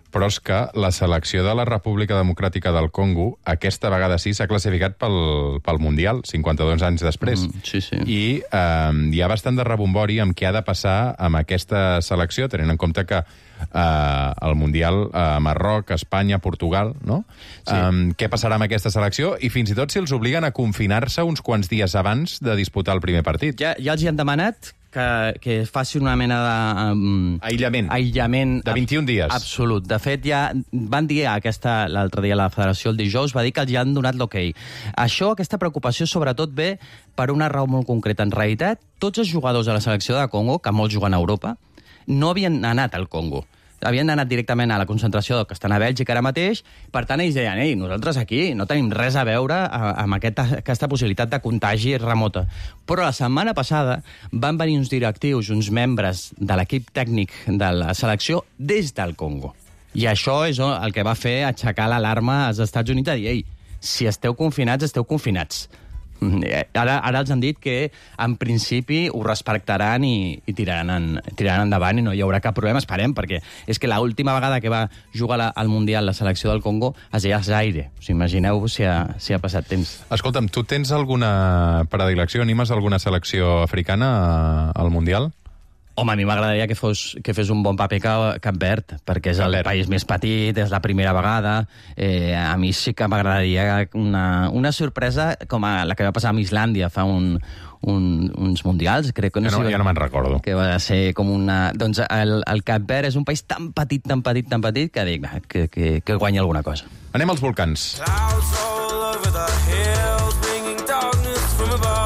però és que la selecció de la República Democràtica del Congo aquesta vegada sí s'ha classificat pel Mundial, 52 anys després.
Sí.
I hi ha bastant de rebombori amb què ha de passar amb aquesta selecció, tenint en compte que el Mundial Marroc, Espanya, Portugal, no? Sí. Què passarà amb aquesta selecció? I fins i tot si els obliguen a confinar-se uns quants dies abans de disputar el primer partit.
Ja els hi han demanat que facin una mena de...
Aïllament. De 21 dies.
Absolut. De fet, ja van dir l'altre dia la Federació, el dijous, va dir que els ja han donat l'ok. Aquesta preocupació, sobretot, ve per una raó molt concreta. En realitat, tots els jugadors de la selecció de Congo, que molts juguen a Europa, no havien anat al Congo. Havien anat directament a la concentració que estan a Bèlgica ara mateix, per tant ells deien, nosaltres aquí no tenim res a veure amb aquesta possibilitat de contagi remota. Però la setmana passada van venir uns directius, uns membres de l'equip tècnic de la selecció des del Congo. I això és el que va fer aixecar l'alarma als Estats Units a dir, si esteu confinats, esteu confinats. Ara els han dit que en principi ho respectaran i tiraran endavant i no hi haurà cap problema, esperem, perquè és que l'última vegada que va jugar al Mundial la selecció del Congo es deia Zaire. Imagineu si ha passat temps.
Escolta'm, tu tens alguna predilecció? Animes alguna selecció africana al Mundial?
Home, a mi m'agradaria que fes un bon paper Cap Verd, perquè és el país més petit, és la primera vegada. A mi sí que m'agradaria una sorpresa com la que va passar amb Islàndia fa uns mundials, crec que
ja no me'n recordo.
Que va ser com una... Doncs el Cap Verd és un país tan petit, que dic que guanya alguna cosa.
Anem als volcans.
Clouds all over the hills, bringing darkness from above.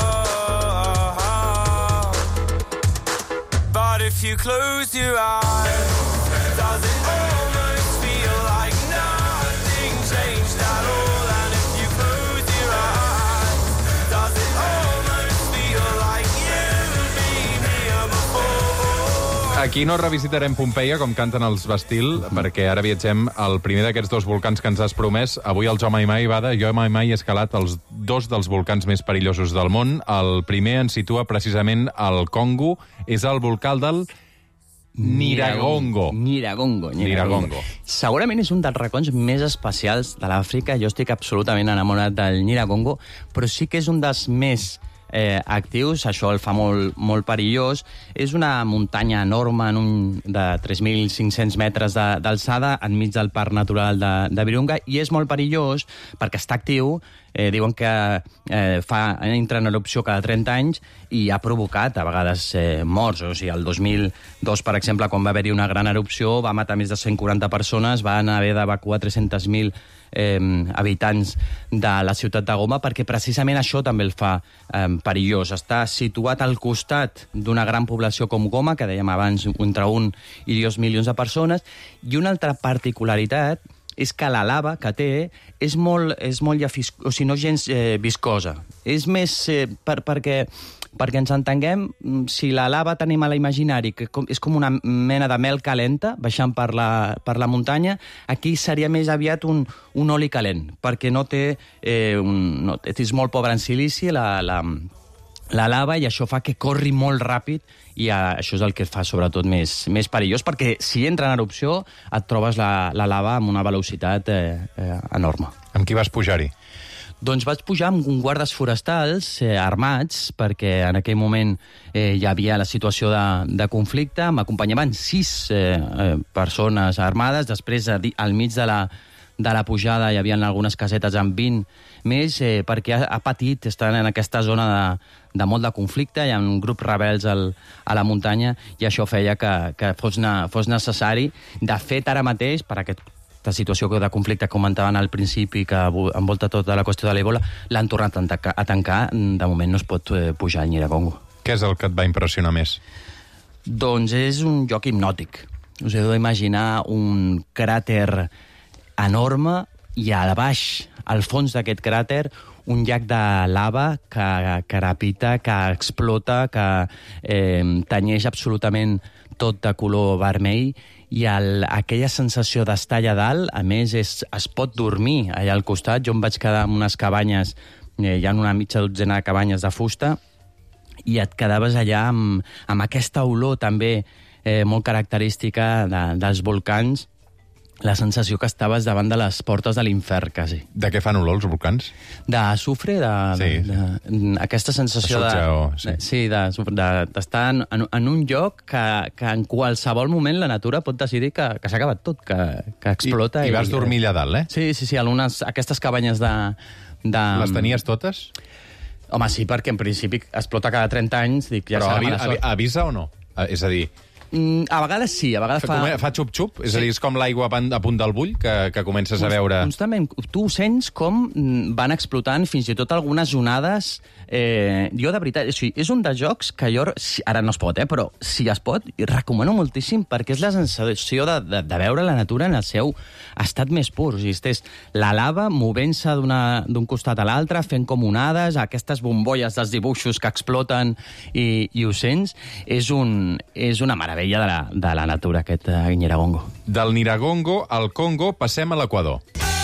But if you close your eyes, does it almost feel like nothing changed at all? And if you close your eyes, does it almost feel like you've been here before?
Aquí no revisitarem Pompeia, com canten els Bastil, perquè ara viatgem al primer d'aquests dos volcans que ens has promès. Avui el Jo Mai Mai va de Jo Mai Mai he escalat els dos dels volcans més perillosos del món. El primer ens situa precisament al Congo, és el volcà del Nyiragongo.
Segurament és un dels racons més especials de l'Àfrica. Jo estic absolutament enamorat del Nyiragongo, però sí que és un dels més actius, això el fa molt perillós. És una muntanya enorme de 3.500 metres d'alçada enmig del Parc Natural de Virunga, i és molt perillós perquè està actiu. Diuen que entra en erupció cada 30 anys i ha provocat a vegades morts. O sigui, el 2002, per exemple, quan va haver-hi una gran erupció, va matar més de 140 persones, van haver d'evacuar 300.000 habitants de la ciutat de Goma, perquè precisament això també el fa perillós. Està situat al costat d'una gran població com Goma, que dèiem abans, entre 1 i 2 milions de persones, i una altra particularitat és que la lava que té és molt o sigui, no gens viscosa. És més perquè ens entenguem, si la lava tenim a l'imaginari, que és com una mena de mel calenta baixant per la muntanya, aquí seria més aviat un oli calent, perquè no té... és molt pobre en silici, la lava, i això fa que corri molt ràpid, i això és el que fa sobretot més perillós, perquè si entra en erupció et trobes la lava amb una velocitat enorme.
Amb qui vas pujar-hi?
Doncs vaig pujar amb guardes forestals armats, perquè en aquell moment hi havia la situació de conflicte. M'acompanyaven 6 persones armades. Després, al mig de la pujada, hi havia algunes casetes amb 20 més, perquè ha patit, estan en aquesta zona de molt de conflicte, hi ha un grup rebels a la muntanya, i això feia que fos necessari. De fet, ara mateix, per aquesta situació de conflicte que comentaven al principi, que envolta tota la qüestió de l'Ebola, l'han tornat a tancar. De moment no es pot pujar al Nyiragongo.
Què és el que et va impressionar més?
Doncs és un lloc hipnòtic. Us heu d'imaginar un cràter enorme, i a baix, al fons d'aquest cràter, un llac de lava que crepita, que explota, que tenyeix absolutament tot de color vermell, i aquella sensació d'estar allà dalt, a més, es pot dormir allà al costat. Jo em vaig quedar en unes cabanyes, hi ha una mitja dotzena de cabanyes de fusta, i et quedaves allà amb aquesta olor també molt característica dels volcans, la sensació que estaves davant de les portes de l'infern, quasi.
De què fan olor els volcans?
D'azufre, aquesta sensació d'estar en un lloc que en qualsevol moment la natura pot decidir que s'ha acabat tot, que explota.
I vas dormir allà dalt,
Sí, aquestes cabanyes de...
Les tenies totes?
Home, sí, perquè en principi explota cada 30 anys.
Però avisa o no? És a dir...
A vegades sí, a vegades
fa xup-xup? És a dir, és com l'aigua a punt del bull, que comences a veure...
Constantment. Tu sents com van explotant fins i tot algunes onades. Jo, de veritat, és un dels jocs que jo... Ara no es pot, però si es pot, recomano moltíssim, perquè és la sensació de veure la natura en el seu estat més pur. És la lava movent-se d'un costat a l'altre, fent com onades, aquestes bombolles dels dibuixos que exploten i ho sents. És una meravella de la natura, aquest Nyiragongo.
Del Nyiragongo al Congo passem a l'Equador.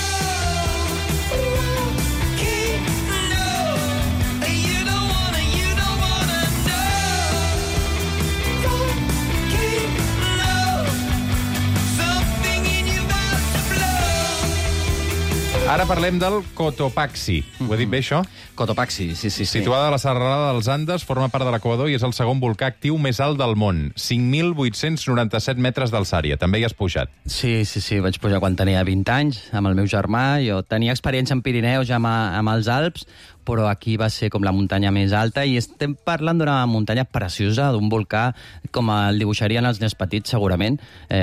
Ara parlem del Cotopaxi. Ho he dit bé, això?
Cotopaxi, sí.
Situada a la serralada dels Andes, forma part de l'Equador i és el segon volcà actiu més alt del món. 5.897 metres d'alçària. També hi has pujat.
Sí. Vaig pujar quan tenia 20 anys, amb el meu germà. Jo tenia experiència en Pirineus, amb els Alps, però aquí va ser com la muntanya més alta i estem parlant d'una muntanya preciosa, d'un volcà com el dibuixarien els nens petits, segurament.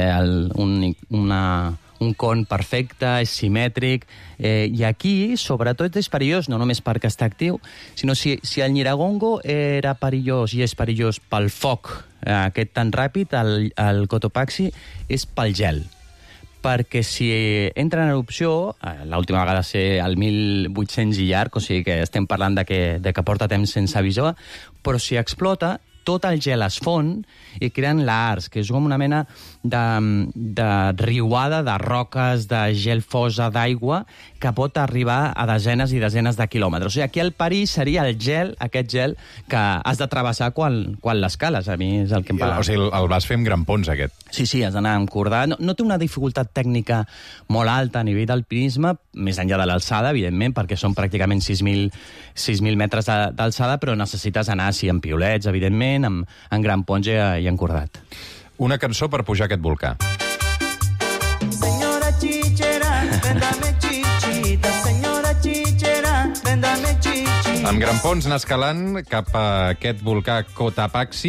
Un con perfecte, és simètric, i aquí, sobretot, és perillós, no només perquè està actiu, sinó si el Nyiragongo era perillós i és perillós pel foc aquest tan ràpid, el Cotopaxi és pel gel. Perquè si entra en erupció, l'última vegada va ser el 1800 i llarg, o sigui que estem parlant de que porta temps sense avisar, però si explota, tot el gel es fon i creen lahars, que és com una mena de riuada de roques, de gel fosa, d'aigua, que pot arribar a desenes i desenes de quilòmetres. O sigui, aquí el perill seria el gel, aquest gel, que has de travessar quan l'escales. A mi és el que em va...
O sigui, el vas fer amb grampons, aquest.
Sí, has d'anar amb cordar. No té una dificultat tècnica molt alta a nivell d'alpinisme, més enllà de l'alçada, evidentment, perquè són pràcticament 6.000 metres d'alçada, però necessites anar així amb piolets, evidentment, amb grampons i encordat.
Una cançó per pujar aquest volcà.
Senyora Chichera, véndame chichita, senyora Chichera, véndame chichita.
Amb grampons anar escalant cap a aquest volcà Cotopaxi,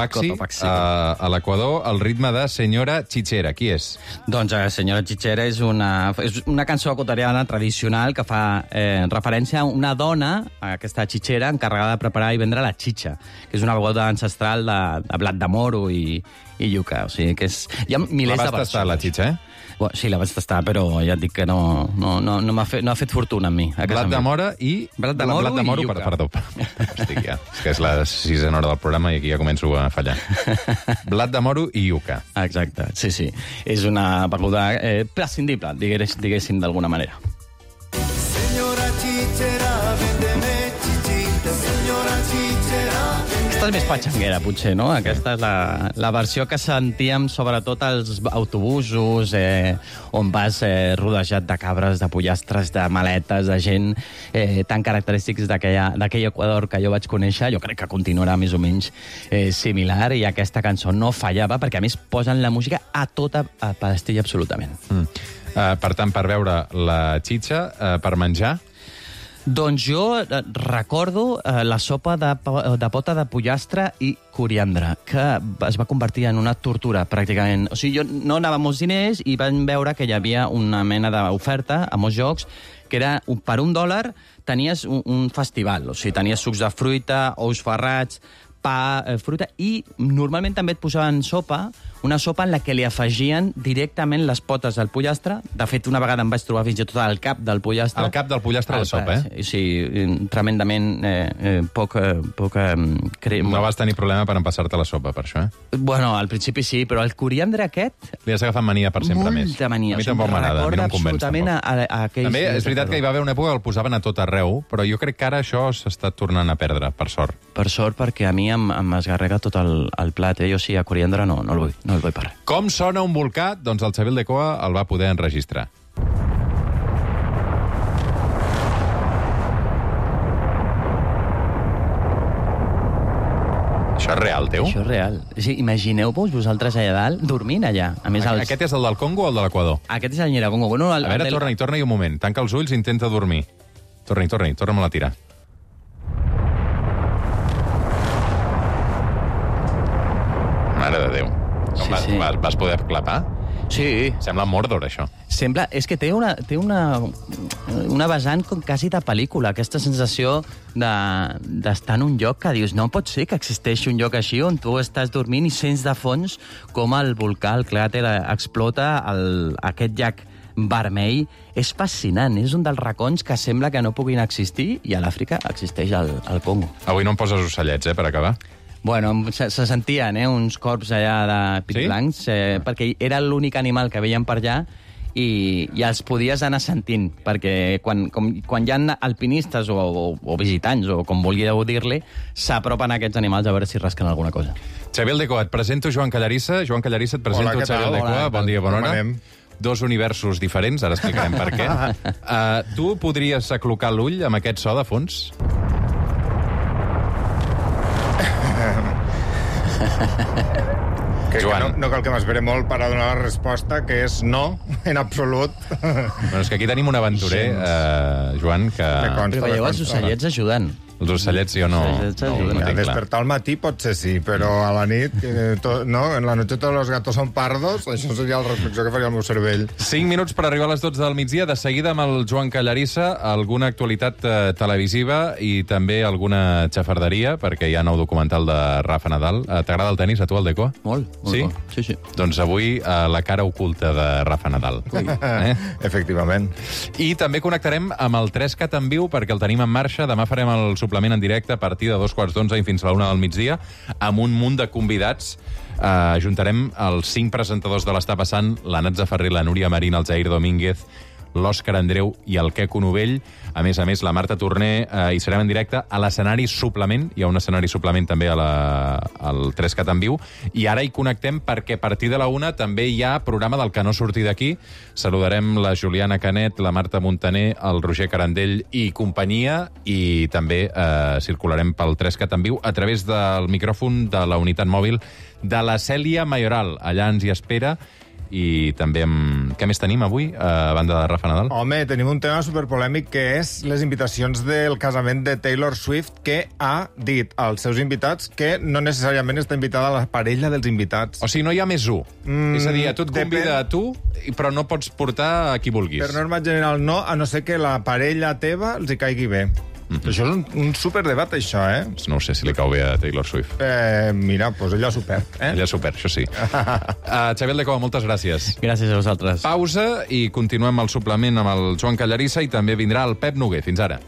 a l'Equador, al ritme de Senyora Chichera. Qui és?
Doncs Senyora Chichera és una cançó equatoriana tradicional que fa referència a una dona, aquesta chichera, encarregada de preparar i vendre la chicha, que és una beguda ancestral de blat de moro i yuca. O sigui que és... Hi ha milers de versions.
La vas tastar, la chicha,
Bueno, sí, la vaig tastar, però ja et dic que no ha fet fortuna amb mi.
Blat de mora i...
Blat de moro i yuca.
Perdó. Estic ja. És que és la 6a hora del programa i aquí ja començo a fallar. Blat de moro i yuca.
Exacte, sí. És una beguda prescindible, diguéssim d'alguna manera.
Senyora Chichera, véndeme chichita, senyora Chichera...
Aquesta és més patxanguera, potser, no? Aquesta és la versió que sentíem sobretot als autobusos, on vas rodejat de cabres, de pollastres, de maletes, de gent tan característics d'aquell Equador que jo vaig conèixer. Jo crec que continuarà més o menys similar, i aquesta cançó no fallava, perquè a més posen la música a tota pastilla absolutament.
Per tant, per veure la xitxa, per menjar...
Doncs jo recordo la sopa de pota de pollastre i coriandre, que es va convertir en una tortura, pràcticament. O sigui, jo no anava amb molts diners i vam veure que hi havia una mena d'oferta a molts jocs, que era per $1 tenies un festival. O sigui, tenies sucs de fruita, ous ferrats, pa, fruita, i normalment també et posaven una sopa en la que li afegien directament les potes del pollastre. De fet, una vegada em vaig trobar fins i tot al cap del pollastre.
Al cap del pollastre a la sopa,
Sí, tremendament poc crema.
No vas tenir problema per empassar-te la sopa, per això,
Bueno, al principi sí, però el coriandre aquest...
Li has agafat mania per sempre més.
Molta mania.
A mi tampoc m'agrada, a mi no em convenç tampoc. També és veritat que hi va haver una època que el posaven a tot arreu, però jo crec que ara això s'està tornant a perdre, per sort.
per sort, perquè a mi em esgarrega tot el plat. Jo sí, a coriandre no el vull per res.
Com sona un volcà? Doncs el Xavier Aldecoa el va poder enregistrar. Això és real, teu?
Això és real. Sí, imagineu-vos vosaltres allà dalt, dormint allà. A més,
Aquest és el del Congo o el de l'Equador?
Aquest és el Nyiragongo. Bueno,
a veure, torna-hi un moment. Tanca els ulls i intenta dormir. Torna-hi, torna-me'l a tirar. Mare de Déu. Sí. Vas poder clapar?
Sí.
Sembla Mordor, això.
Sembla... És que té una vessant com quasi de pel·lícula, aquesta sensació d'estar en un lloc que dius, no pot ser que existeixi un lloc així on tu estàs dormint i sents de fons com el volcà, el cràter, explota aquest llac vermell. És fascinant, és un dels racons que sembla que no puguin existir i a l'Àfrica existeix el Congo.
Avui no em poses ocellets, per acabar?
Bueno, se sentien uns corps allà de pits blancs, perquè era l'únic animal que veiem per allà i els podies anar sentint, perquè quan hi ha alpinistes o visitants, o com vulgueu dir-li, s'apropen aquests animals a veure si rasquen alguna cosa.
Xavier Aldecoa, et presento Joan Callarissa. Joan Callarissa, et presento el Xavier Aldecoa. Bon dia, bona hora. Dos universos diferents, ara explicarem per què. Tu podries aclocar l'ull amb aquest so de fons?
Joan. No cal que m'espere molt per a donar la resposta, que és no, en absolut.
Bueno, és que aquí tenim un aventurer, Joan, que...
Però veieu els ocellets ajudant.
Els ocellets jo no
despertar al matí potser sí, però a la nit, no, en la noche todos los gatos son pardos, això seria la reflexió que faria el meu cervell.
5 minuts per arribar a les 12 del migdia. De seguida amb el Joan Callarissa, alguna actualitat televisiva i també alguna xafarderia, perquè hi ha nou documental de Rafa Nadal. T'agrada el tenis, a tu, Aldecoa?
Molt. Sí.
Doncs avui la cara oculta de Rafa Nadal.
Efectivament.
I també connectarem amb el 3CAT en viu, perquè el tenim en marxa. Demà farem el suplement en directe a partir de 2:15 i fins a la 1 del migdia, amb un munt de convidats. Ajuntarem els 5 presentadors de l'Està Passant, la Natza Ferrer, la Núria Marín, el Jair Domínguez, l'Òscar Andreu i el Queco Novell. A més, la Marta Torner, hi serem en directe a l'escenari suplement. Hi ha un escenari suplement també al 3CAT en viu. I ara hi connectem perquè a partir de la 1 també hi ha programa del Que no surti d'aquí. Saludarem la Juliana Canet, la Marta Montaner, el Roger Carandell i companyia, i també circularem pel 3CAT en viu a través del micròfon de la unitat mòbil de la Cèlia Mayoral. Allà ens hi espera. I també, què més tenim avui, a banda de Rafa Nadal?
Home, tenim un tema superpolèmic, que és les invitacions del casament de Taylor Swift, que ha dit als seus invitats que no necessàriament està invitada la parella dels invitats.
O sigui, no hi ha més un. És a dir, a tu et convida a tu, però no pots portar a qui vulguis.
Per norma general no, a no ser que la parella teva els hi caigui bé. Això és un superdebat, això,
No ho sé si li cau bé a Taylor Swift.
Mira, doncs ella s'ho perd,
Ella s'ho perd, això sí. Xavier Aldecoa, moltes gràcies.
Gràcies a vosaltres.
Pausa i continuem el suplement amb el Joan Callarissa i també vindrà el Pep Noguer. Fins ara.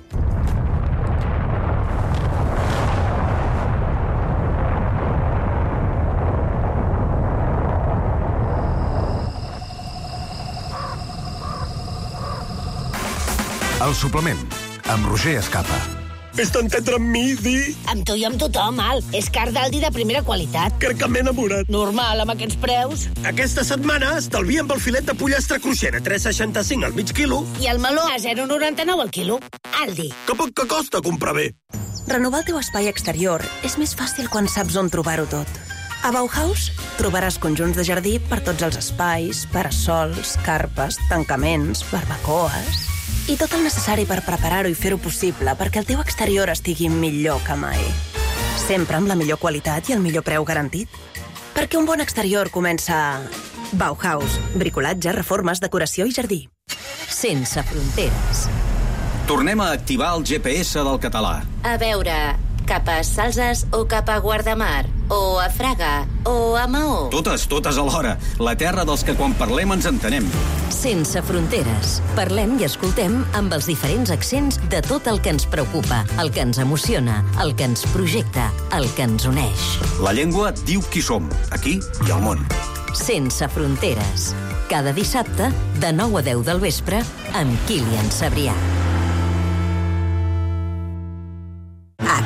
El suplement, amb Roger Escapa.
Vés tan tendre amb mi, Di?
Amb tu i amb tothom, Al. És car d'Aldi de primera qualitat.
Crec que m'he enamorat.
Normal, amb aquests preus.
Aquesta setmana estalviem pel filet de pollastre cruixent a 3,65 al mig quilo.
I el meló a 0,99 al quilo. Aldi.
Que poc que costa comprar bé.
Renovar el teu espai exterior és més fàcil quan saps on trobar-ho tot. A Bauhaus trobaràs conjunts de jardí per tots els espais, parasols, carpes, tancaments, barbacoes i tot el necessari per preparar-ho i fer-ho possible perquè el teu exterior estigui millor que mai. Sempre amb la millor qualitat i el millor preu garantit. Perquè un bon exterior comença a Bauhaus. Bricolatge, reformes, decoració i jardí.
Sense fronteres.
Tornem a activar el GPS del català.
A veure, cap a Salses o cap a Guardamar? O a Fraga? O a Maó?
Totes alhora. La terra dels que quan parlem ens entenem.
Sense fronteres. Parlem i escoltem amb els diferents accents de tot el que ens preocupa, el que ens emociona, el que ens projecta, el que ens uneix.
La llengua diu qui som, aquí i al món.
Sense fronteres. Cada dissabte, de 9 a 10 del vespre, amb Kilian Sabrià.
A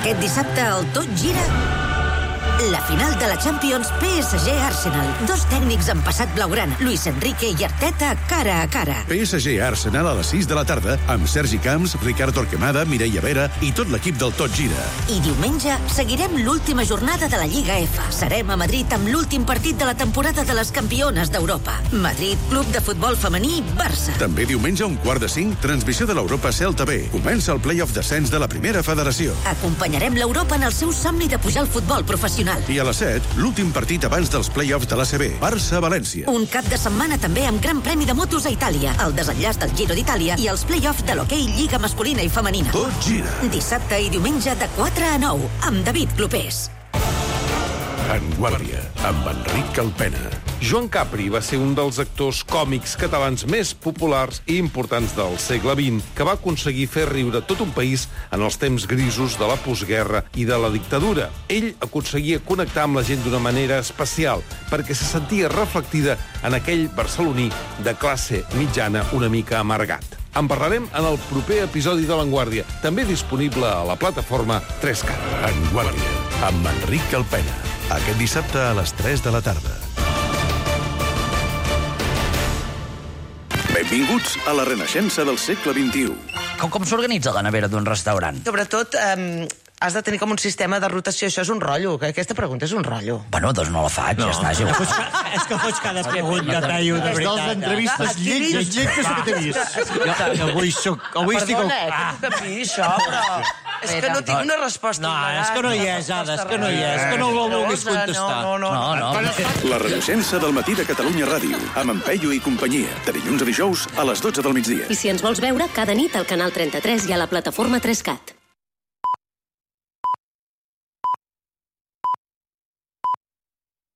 Aquest dissabte el Tot Gira. La final de la Champions PSG-Arsenal. Dos tècnics en passat blaugrana, Luis Enrique i Arteta, cara a cara.
PSG-Arsenal a les 6 de la tarda, amb Sergi Camps, Ricard Torquemada, Mireia Vera i tot l'equip del Tot Gira.
I diumenge seguirem l'última jornada de la Lliga F. Serem a Madrid amb l'últim partit de la temporada de les campiones d'Europa. Madrid, Club de Futbol Femení, Barça.
També diumenge a 4:45, transmissió de l'Europa Celta B. Comença el play-off descens de la primera federació.
Acompanyarem l'Europa en el seu somni de pujar al futbol professional.
I a les 7, l'últim partit abans dels play-offs de l'ACB, Barça-València.
Un cap de setmana també amb Gran Premi de Motos a Itàlia, el desenllaç del Giro d'Itàlia i els play-offs de l'hoquei Lliga masculina i femenina.
Tot gira.
Dissabte i diumenge de 4 a 9, amb David Clopés.
En Guàrdia, amb Enric Calpena.
Joan Capri va ser un dels actors còmics catalans més populars i importants del segle XX, que va aconseguir fer riure tot un país en els temps grisos de la postguerra i de la dictadura. Ell aconseguia connectar amb la gent d'una manera especial, perquè se sentia reflectida en aquell barceloní de classe mitjana una mica amargat. En parlarem en el proper episodi de L'Enguàrdia, també disponible a la plataforma 3CAT.
En Guàrdia, amb Enric Calpena. Aquest dissabte a les 3 de la tarda. Benvinguts a la renaixença del segle XXI.
Com s'organitza la nevera d'un restaurant?
Sobretot, has de tenir com un sistema de rotació. Això és un rotllo. Aquesta pregunta és un rotllo.
Bueno, doncs no la faig, ja està.
És que fots cada pregunta, Taio, de veritat. És dels entrevistes lletges que t'he vist. Avui estic...
Perdona, que tu capis, això, però... És que no tinc una resposta.
No, és que no hi és, Ada, és que no hi és, que no ho vulguis contestar.
No. La renaixença del matí de Catalunya Ràdio, amb en Peyu i companyia, de dilluns a dijous a les 12 del migdia.
I si ens vols veure, cada nit al canal 33 i a la plataforma 3CAT.